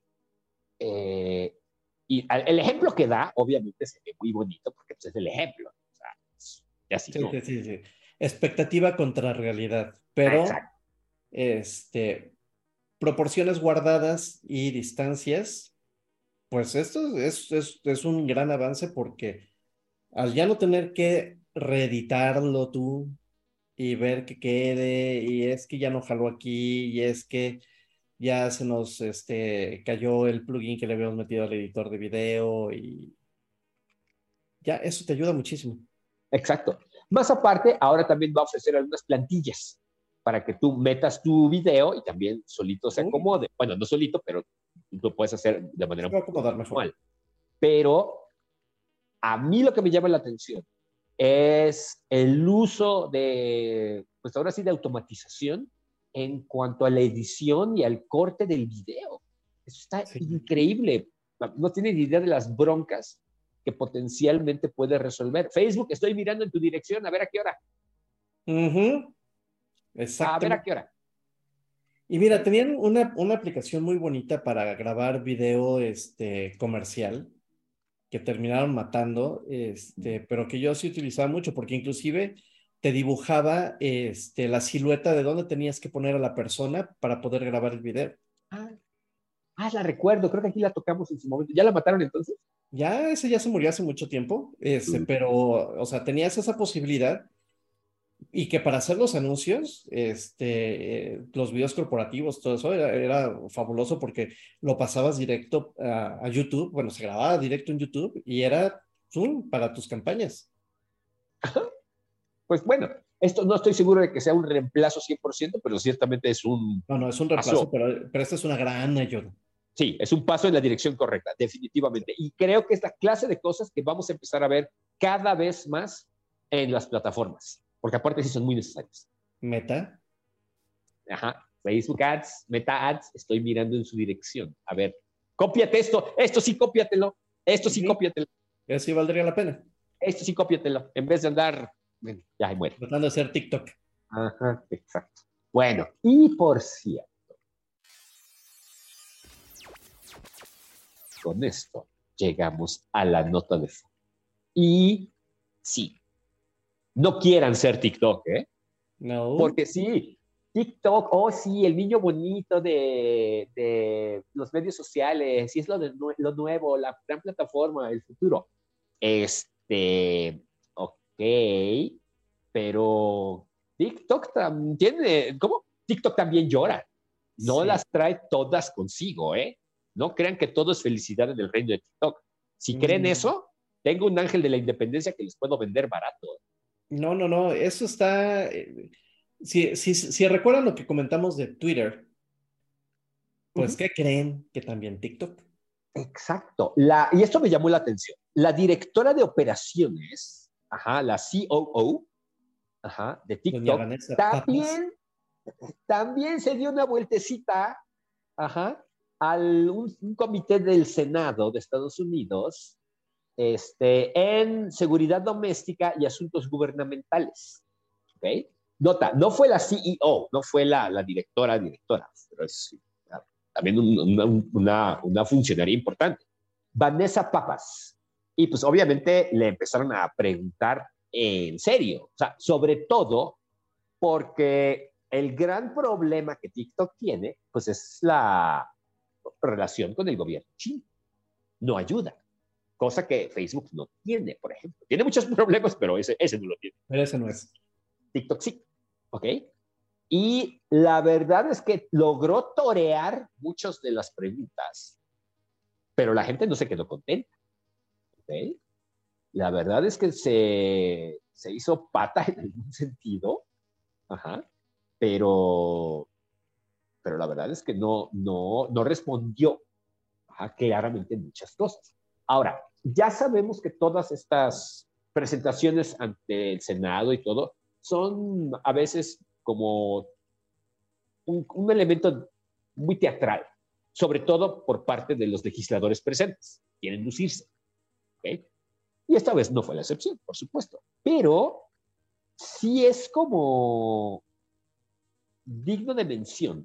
Eh, y el ejemplo que da, obviamente, se ve muy bonito porque pues, es el ejemplo. O sea, es así, Sí, ¿no? sí, sí, sí. Expectativa contra realidad, pero Exacto. este, proporciones guardadas y distancias, pues esto es, es, es un gran avance porque al ya no tener que reeditarlo tú y ver que quede, y es que ya no jaló aquí, y es que ya se nos este, cayó el plugin que le habíamos metido al editor de video, y ya eso te ayuda muchísimo. Exacto. Más aparte, ahora también va a ofrecer algunas plantillas para que tú metas tu video y también solito se acomode. Uy. Bueno, no solito, pero tú lo puedes hacer de manera se va a acomodar mejor. Pero a mí lo que me llama la atención es el uso de, pues ahora sí, de automatización en cuanto a la edición y al corte del video. Eso está sí. increíble. No tienes idea de las broncas que potencialmente puede resolver. Facebook, estoy mirando en tu dirección, a ver a qué hora. Uh-huh. Exacto. A ver a qué hora. Y mira, tenían una, una aplicación muy bonita para grabar video este, comercial, que terminaron matando, este, pero que yo sí utilizaba mucho, porque inclusive te dibujaba este, la silueta de dónde tenías que poner a la persona para poder grabar el video. Ah, ah, la recuerdo, creo que aquí la tocamos en su momento. ¿Ya la mataron entonces? Ya, ese ya se murió hace mucho tiempo, este, mm. pero, o sea, tenías esa posibilidad, y que para hacer los anuncios, este, eh, los videos corporativos, todo eso era, era fabuloso porque lo pasabas directo a, a YouTube, bueno, se grababa directo en YouTube y era Zoom para tus campañas. Pues bueno, esto no estoy seguro de que sea un reemplazo cien por ciento, pero ciertamente es un... No, no, es un reemplazo, pero, pero esta es una gran ayuda. Sí, es un paso en la dirección correcta, definitivamente. Y creo que es la clase de cosas que vamos a empezar a ver cada vez más en las plataformas, porque aparte sí son muy necesarias. Meta. Ajá, Facebook Ads, Meta Ads, estoy mirando en su dirección. A ver, cópiate esto, esto sí cópiatelo, esto sí, sí. cópiatelo. Eso sí valdría la pena. Esto sí cópiatelo, en vez de andar, bueno, ya se muere. Tratando de hacer TikTok. Ajá, exacto. Bueno, y por cierto, con esto llegamos a la nota de fondo. Y sí, no quieran ser TikTok, ¿eh? No. Porque sí, TikTok, oh sí, el niño bonito de, de los medios sociales, sí es lo, de, lo nuevo, la gran plataforma, el futuro. Este, ok, pero TikTok también tiene, ¿cómo? TikTok también llora. No sí. las trae todas consigo, ¿eh? No crean que todo es felicidad en el reino de TikTok. Si mm. creen eso, tengo un ángel de la independencia que les puedo vender barato. No, no, no, eso está... Si, si, si recuerdan lo que comentamos de Twitter, pues, uh-huh. ¿qué creen? Que también TikTok. Exacto. La, y esto me llamó la atención. La directora de operaciones ajá, la C O O, ajá, de TikTok, también, también se dio una vueltecita, ajá, al un, un comité del Senado de Estados Unidos, este, en seguridad doméstica y asuntos gubernamentales, ¿ok? Nota, no fue la C E O, no fue la, la directora, directora, pero es también un, un, una, una funcionaria importante. Vanessa Pappas. Y pues obviamente le empezaron a preguntar en serio, o sea, sobre todo porque el gran problema que TikTok tiene, pues es la relación con el gobierno chino. No ayuda, cosa que Facebook no tiene, por ejemplo. Tiene muchos problemas, pero ese, ese no lo tiene. Pero ese no es. TikTok sí, ¿ok? Y la verdad es que logró torear muchas de las preguntas, pero la gente no se quedó contenta, ¿ok? La verdad es que se, se hizo pata en algún sentido, ajá, pero, pero la verdad es que no, no, no respondió, ajá, claramente muchas cosas. Ahora, ya sabemos que todas estas presentaciones ante el Senado y todo son a veces como un, un elemento muy teatral, sobre todo por parte de los legisladores presentes. Quieren lucirse, ¿ok? Y esta vez no fue la excepción, por supuesto. Pero sí es como digno de mención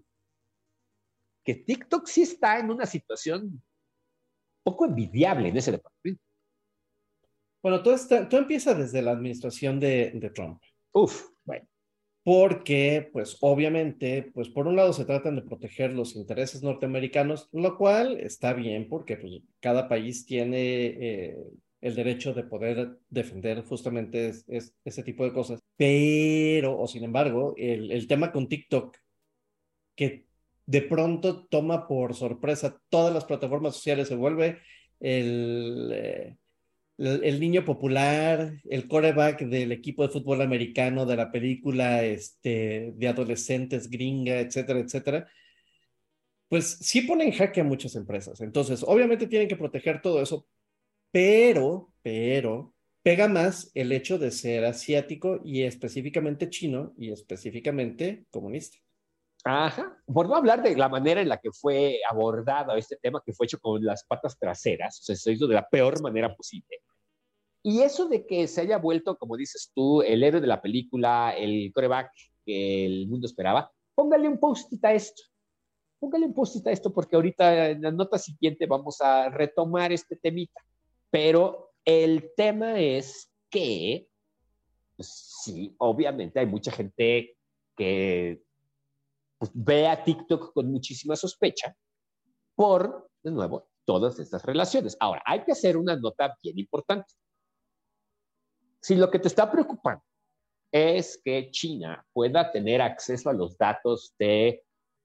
que TikTok sí está en una situación poco envidiable en ese departamento. Bueno, todo, está, todo empieza desde la administración de, de Trump. Uf, bueno. Porque, pues, obviamente, pues, por un lado se tratan de proteger los intereses norteamericanos, lo cual está bien porque pues, cada país tiene eh, el derecho de poder defender justamente es, es, ese tipo de cosas. Pero, o sin embargo, el, el tema con TikTok, que de pronto toma por sorpresa todas las plataformas sociales, se vuelve el... Eh, el niño popular, el quarterback del equipo de fútbol americano, de la película este, de adolescentes gringa, etcétera, etcétera, pues sí pone en jaque a muchas empresas. Entonces, obviamente tienen que proteger todo eso, pero, pero, pega más el hecho de ser asiático y específicamente chino y específicamente comunista. Ajá. Por no hablar de la manera en la que fue abordado este tema, que fue hecho con las patas traseras, o sea, se hizo de la peor manera posible. Y eso de que se haya vuelto, como dices tú, el héroe de la película, el quarterback que el mundo esperaba, póngale un post-it a esto. Póngale un post-it a esto porque ahorita en la nota siguiente vamos a retomar este temita. Pero el tema es que, pues, sí, obviamente hay mucha gente que pues, ve a TikTok con muchísima sospecha por, de nuevo, todas estas relaciones. Ahora, hay que hacer una nota bien importante. Si lo que te está preocupando es que China pueda tener acceso a los datos de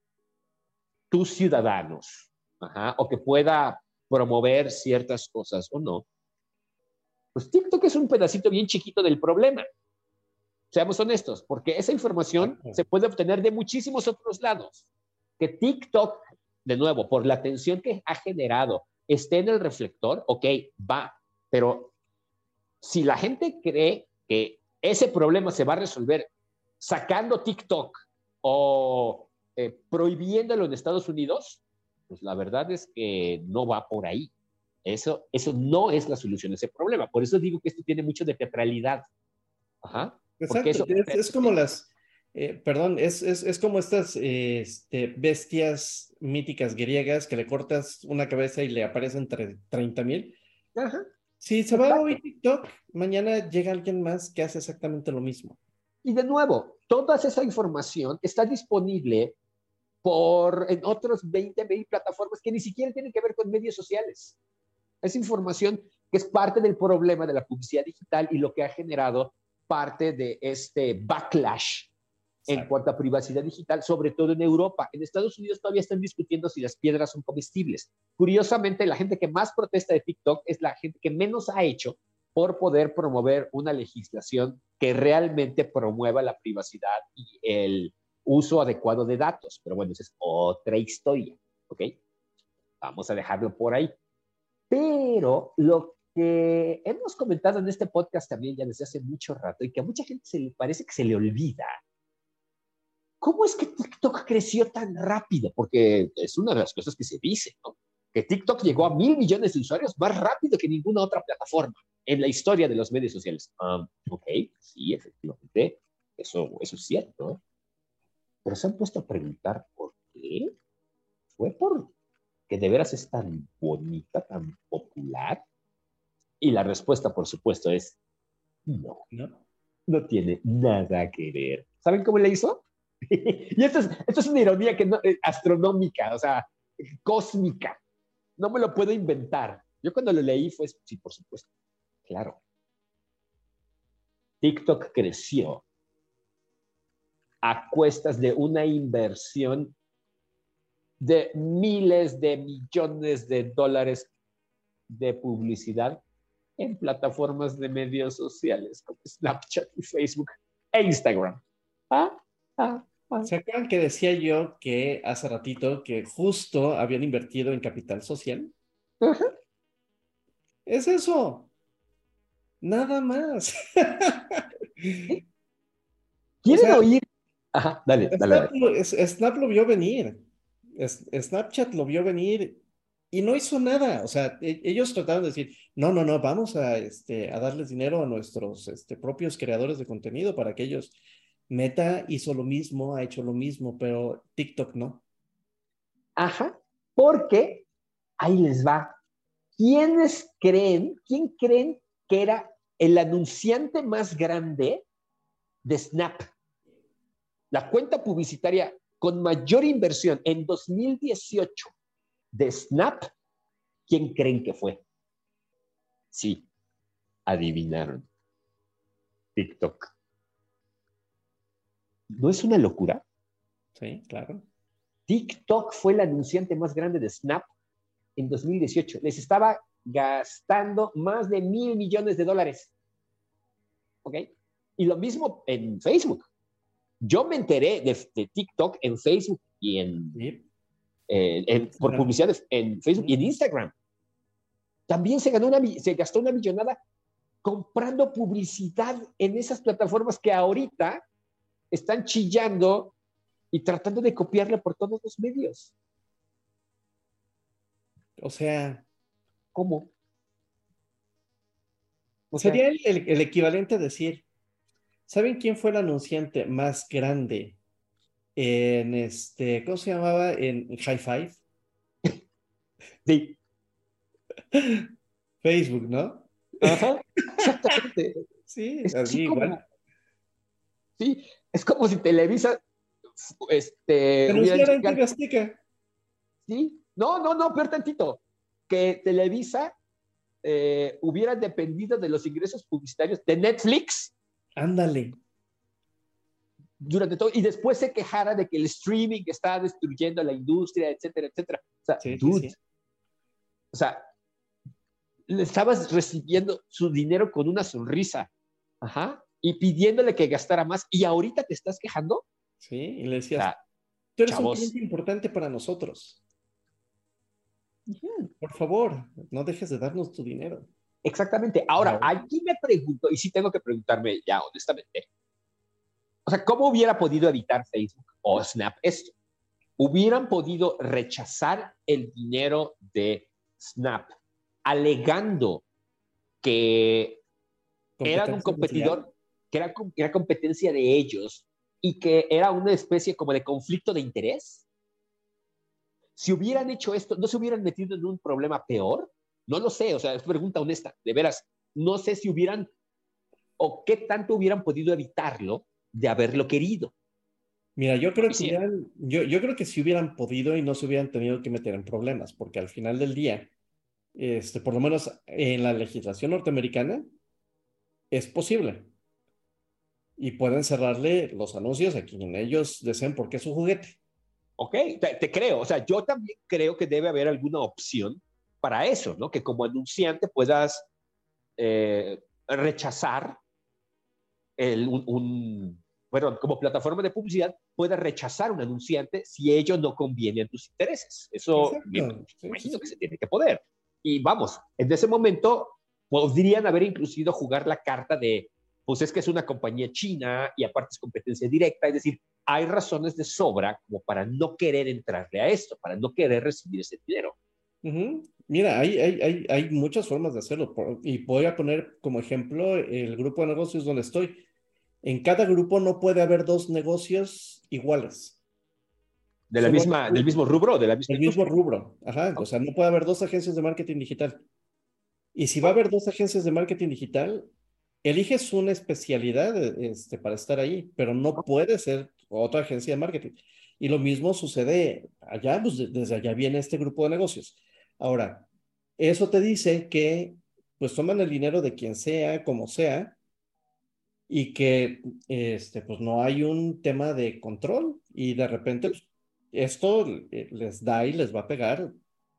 tus ciudadanos, ajá, o que pueda promover ciertas cosas o no, pues TikTok es un pedacito bien chiquito del problema. Seamos honestos, porque esa información se puede obtener de muchísimos otros lados. Que TikTok, de nuevo, por la atención que ha generado, esté en el reflector, ok, va, pero si la gente cree que ese problema se va a resolver sacando TikTok o eh, prohibiéndolo en Estados Unidos, pues la verdad es que no va por ahí. Eso, eso no es la solución a ese problema. Por eso digo que esto tiene mucho de teatralidad. Ajá. Exacto, eso, es, es como las, eh, perdón, es, es, es como estas eh, este, bestias míticas griegas que le cortas una cabeza y le aparecen treinta mil. Ajá. Si se va hoy TikTok, mañana llega alguien más que hace exactamente lo mismo. Y de nuevo, toda esa información está disponible por, en otros veinte mil plataformas que ni siquiera tienen que ver con medios sociales. Es información que es parte del problema de la publicidad digital y lo que ha generado parte de este backlash en cuanto a privacidad digital, sobre todo en Europa. En Estados Unidos todavía están discutiendo si las piedras son comestibles. Curiosamente, la gente que más protesta de TikTok es la gente que menos ha hecho por poder promover una legislación que realmente promueva la privacidad y el uso adecuado de datos. Pero bueno, esa es otra historia, ¿ok? Vamos a dejarlo por ahí. Pero lo que hemos comentado en este podcast también ya desde hace mucho rato y que a mucha gente se le parece que se le olvida. ¿Cómo es que TikTok creció tan rápido? Porque es una de las cosas que se dice, ¿no? Que TikTok llegó a mil millones de usuarios más rápido que ninguna otra plataforma en la historia de los medios sociales. Um, ok, sí, efectivamente, eso, eso es cierto. Pero se han puesto a preguntar por qué. ¿Fue por que de veras es tan bonita, tan popular? Y la respuesta, por supuesto, es no. No, no tiene nada que ver. ¿Saben cómo le hizo? Y esto es, esto es una ironía que no, eh, astronómica, o sea, cósmica. No me lo puedo inventar. Yo cuando lo leí fue, sí, por supuesto, claro. TikTok creció a cuestas de una inversión de miles de millones de dólares de publicidad en plataformas de medios sociales como Snapchat y Facebook e Instagram. Ah, ah, ah. ¿Se acuerdan que decía yo que hace ratito que justo habían invertido en capital social? Uh-huh. Es eso. Nada más. ¿Quieren o sea, oír? Ajá, dale, dale. Snap, dale. Lo, Snap lo vio venir. Es, Snapchat lo vio venir y no hizo nada. O sea, e, ellos trataron de decir, no, no, no, vamos a, este, a darles dinero a nuestros este, propios creadores de contenido para que ellos... Meta hizo lo mismo, ha hecho lo mismo, pero TikTok no. Ajá, porque ahí les va. ¿Quiénes creen, quién creen que era el anunciante más grande de Snap? La cuenta publicitaria con mayor inversión en dos mil dieciocho de Snap, ¿quién creen que fue? Sí, adivinaron. TikTok. ¿No es una locura? Sí, claro. TikTok fue el anunciante más grande de Snap en dos mil dieciocho. Les estaba gastando más de mil millones de dólares. ¿Ok? Y lo mismo en Facebook. Yo me enteré de, de TikTok en Facebook y en, Sí. eh, en por publicidades en Facebook y en Instagram. También se, ganó una, se gastó una millonada comprando publicidad en esas plataformas que ahorita están chillando y tratando de copiarle por todos los medios. O sea... ¿Cómo? O sea, sería el, el, el equivalente a decir, ¿saben quién fue el anunciante más grande en este, ¿cómo se llamaba? En High Five. Sí. Facebook, ¿no? Ajá, exactamente. Sí, es así como, igual. Sí, es como si Televisa este, anunciara en T V Azteca. Sí, no, no, no, peor tantito. Que Televisa eh, hubiera dependido de los ingresos publicitarios de Netflix. Ándale. Durante todo, y después se quejara de que el streaming está destruyendo a la industria, etcétera, etcétera. O sea, sí, dude, sí, sí. o sea, le estabas recibiendo su dinero con una sonrisa, ajá, y pidiéndole que gastara más, y ahorita te estás quejando. Sí, y le decías, o sea, tú eres chavos, un cliente importante para nosotros. uh-huh. Por favor, no dejes de darnos tu dinero. Exactamente. Ahora, No. aquí me pregunto, y sí tengo que preguntarme ya honestamente, o sea, ¿cómo hubiera podido evitar Facebook o Snap esto? Hubieran podido rechazar el dinero de Snap, alegando que eran un competidor, que era, era competencia de ellos y que era una especie como de conflicto de interés. Si hubieran hecho esto, ¿no se hubieran metido en un problema peor? No lo sé, o sea, es pregunta honesta, de veras. No sé si hubieran o qué tanto hubieran podido evitarlo de haberlo querido. Mira, yo creo que Sí. hubieran, yo, yo creo que si hubieran podido y no se hubieran tenido que meter en problemas, porque al final del día, este, por lo menos en la legislación norteamericana, es posible. Y pueden cerrarle los anuncios a quien ellos deseen porque es su juguete. Ok, te, te creo. O sea, yo también creo que debe haber alguna opción para eso, ¿no? Que como anunciante puedas eh, rechazar el, un, un, bueno, como plataforma de publicidad, puedas rechazar un anunciante si ello no conviene a tus intereses. Eso me Exacto. Sí, imagino sí, que sí. se tiene que poder. Y vamos, en ese momento, podrían haber inclusive jugar la carta de, pues es que es una compañía china y aparte es competencia directa, es decir, hay razones de sobra como para no querer entrarle a esto, para no querer recibir ese dinero. Uh-huh. Mira, hay, hay, hay, hay muchas formas de hacerlo y voy a poner como ejemplo el grupo de negocios donde estoy. En cada grupo no puede haber dos negocios iguales. ¿De la misma, ¿Del mismo rubro? ¿De la misma el mismo rubro, ajá. O sea, no puede haber dos agencias de marketing digital. Y si va a haber dos agencias de marketing digital, eliges una especialidad este, para estar ahí, pero no puede ser otra agencia de marketing. Y lo mismo sucede allá, pues desde allá viene este grupo de negocios. Ahora, eso te dice que pues toman el dinero de quien sea, como sea, y que este, pues no hay un tema de control y de repente pues, esto les da y les va a pegar.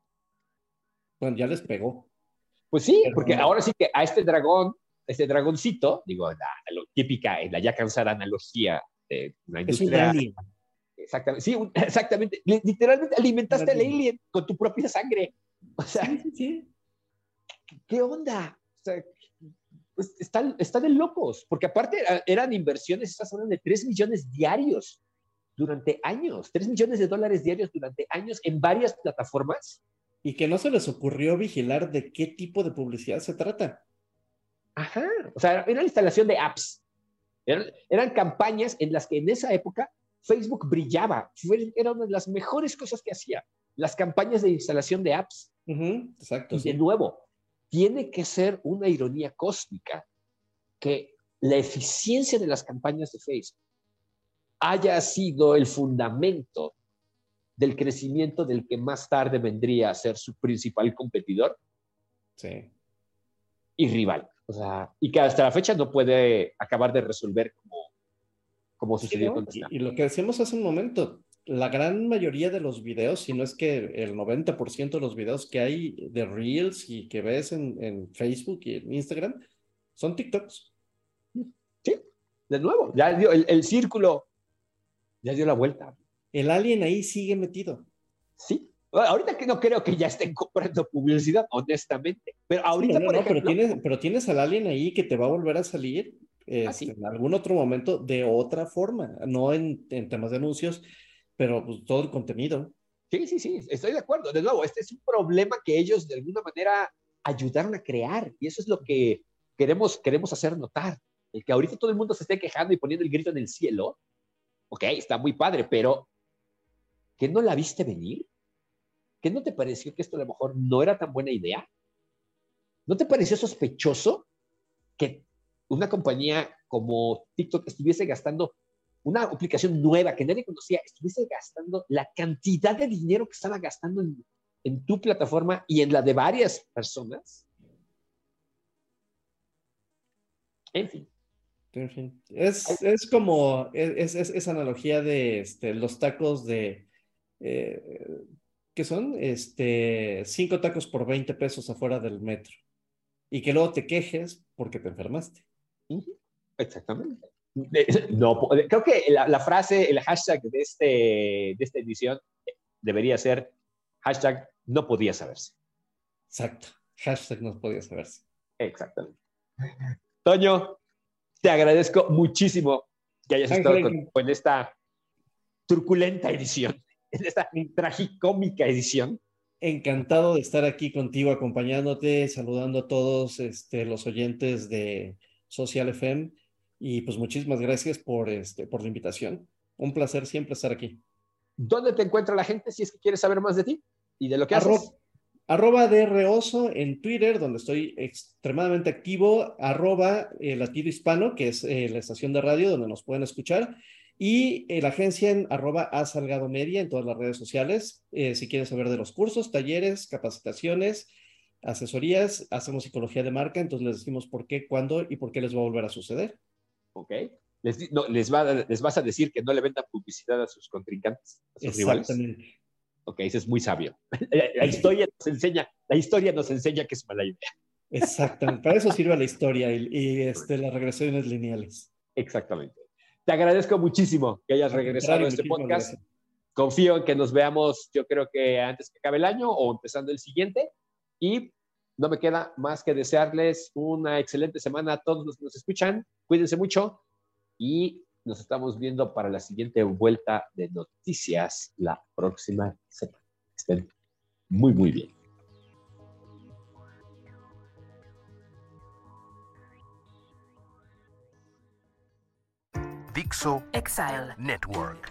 Bueno, ya les pegó. Pues sí, Pero porque no. Ahora sí que a este dragón, este dragoncito, digo, la, la típica, la ya cansada analogía de una industria. Es un alien. Exactamente, sí, un, exactamente. Literalmente alimentaste al alien con tu propia sangre. O sea, sí, sí, sí. ¿Qué onda? O sea, pues están, están de locos, porque aparte eran inversiones, estas eran de tres millones diarios durante años, tres millones de dólares diarios durante años en varias plataformas. Y que no se les ocurrió vigilar de qué tipo de publicidad se trata. Ajá, o sea, era la instalación de apps. Eran, eran campañas en las que en esa época Facebook brillaba. Fue, era una de las mejores cosas que hacía, las campañas de instalación de apps. Uh-huh, exacto. Y sí. de nuevo, tiene que ser una ironía cósmica que la eficiencia de las campañas de Facebook haya sido el fundamento del crecimiento del que más tarde vendría a ser su principal competidor sí. y rival. O sea, y que hasta la fecha no puede acabar de resolver como, como sucedió sí, con ¿no? Snap. Y, y lo que decíamos hace un momento, la gran mayoría de los videos, si no es que el noventa por ciento de los videos que hay de Reels y que ves en, en Facebook y en Instagram, son TikToks. Sí, de nuevo, ya dio el, el círculo, ya dio la vuelta. El alien ahí sigue metido. Sí. Ahorita que no creo que ya estén comprando publicidad, honestamente. Pero ahorita, sí, no, por no, ejemplo... Pero tienes, pero tienes al alien ahí que te va a volver a salir este, ah, ¿sí? en algún otro momento de otra forma. No en, en temas de anuncios, pero pues, todo el contenido. Sí, sí, sí, estoy de acuerdo. De nuevo, este es un problema que ellos de alguna manera ayudaron a crear. Y eso es lo que queremos, queremos hacer notar. El que ahorita todo el mundo se esté quejando y poniendo el grito en el cielo. Ok, está muy padre, pero ¿qué no la viste venir? ¿Qué no te pareció que esto a lo mejor no era tan buena idea? ¿No te pareció sospechoso que una compañía como TikTok estuviese gastando una aplicación nueva que nadie conocía, estuviese gastando la cantidad de dinero que estaba gastando en, en tu plataforma y en la de varias personas? En fin. En fin, es, es como es, es, esa analogía de este, los tacos de, eh, ¿qué son? Este, cinco tacos por veinte pesos afuera del metro. Y que luego te quejes porque te enfermaste. Uh-huh. Exactamente. No, creo que la, la frase, el hashtag de, este, de esta edición debería ser hashtag no podía saberse. Exacto. Hashtag no podía saberse. Exactamente. Toño, te agradezco muchísimo que hayas Ángel, estado conmigo en esta truculenta edición, en esta tragicómica edición. Encantado de estar aquí contigo, acompañándote, saludando a todos este, los oyentes de Social F M. Y pues muchísimas gracias por, este, por la invitación. Un placer siempre estar aquí. ¿Dónde te encuentra la gente si es que quieres saber más de ti y de lo que Arro haces? Arroba DRoso en Twitter, donde estoy extremadamente activo. Arroba eh, Latido Hispano, que es eh, la estación de radio donde nos pueden escuchar. Y eh, la agencia en arroba A Salgado Media en todas las redes sociales. Eh, si quieren saber de los cursos, talleres, capacitaciones, asesorías, hacemos psicología de marca. Entonces les decimos por qué, cuándo y por qué les va a volver a suceder. Ok. Les, no, les, va, les vas a decir que no le vendan publicidad a sus contrincantes, a sus Exactamente. rivales. Ok, eso es muy sabio. La, la, historia nos enseña, la historia nos enseña que es mala idea. Exactamente. Para eso sirve la historia y, y este, las regresiones lineales. Exactamente. Te agradezco muchísimo que hayas regresado a este podcast. Gracias. Confío en que nos veamos, yo creo que antes que acabe el año o empezando el siguiente. Y no me queda más que desearles una excelente semana a todos los que nos escuchan. Cuídense mucho y nos estamos viendo para la siguiente vuelta de noticias la próxima semana. Estén muy, muy bien. Dixo Exile Network.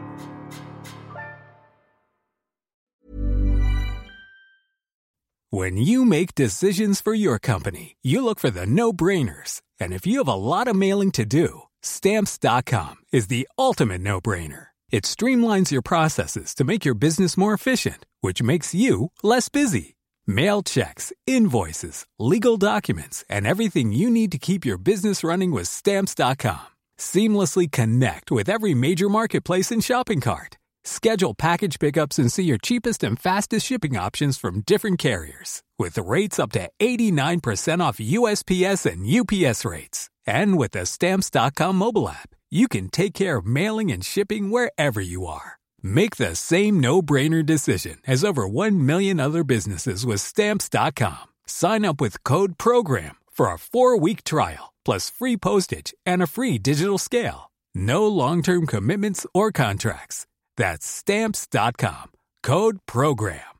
When you make decisions for your company, you look for the no-brainers. And if you have a lot of mailing to do, Stamps dot com is the ultimate no-brainer. It streamlines your processes to make your business more efficient, which makes you less busy. Mail checks, invoices, legal documents, and everything you need to keep your business running with Stamps dot com. Seamlessly connect with every major marketplace and shopping cart. Schedule package pickups and see your cheapest and fastest shipping options from different carriers, with rates up to eighty-nine percent off U S P S and U P S rates. And with the Stamps dot com mobile app, you can take care of mailing and shipping wherever you are. Make the same no-brainer decision as over one million other businesses with Stamps dot com. Sign up with code PROGRAM for a four-week trial, plus free postage and a free digital scale. No long-term commitments or contracts. That's Stamps dot com. Code PROGRAM.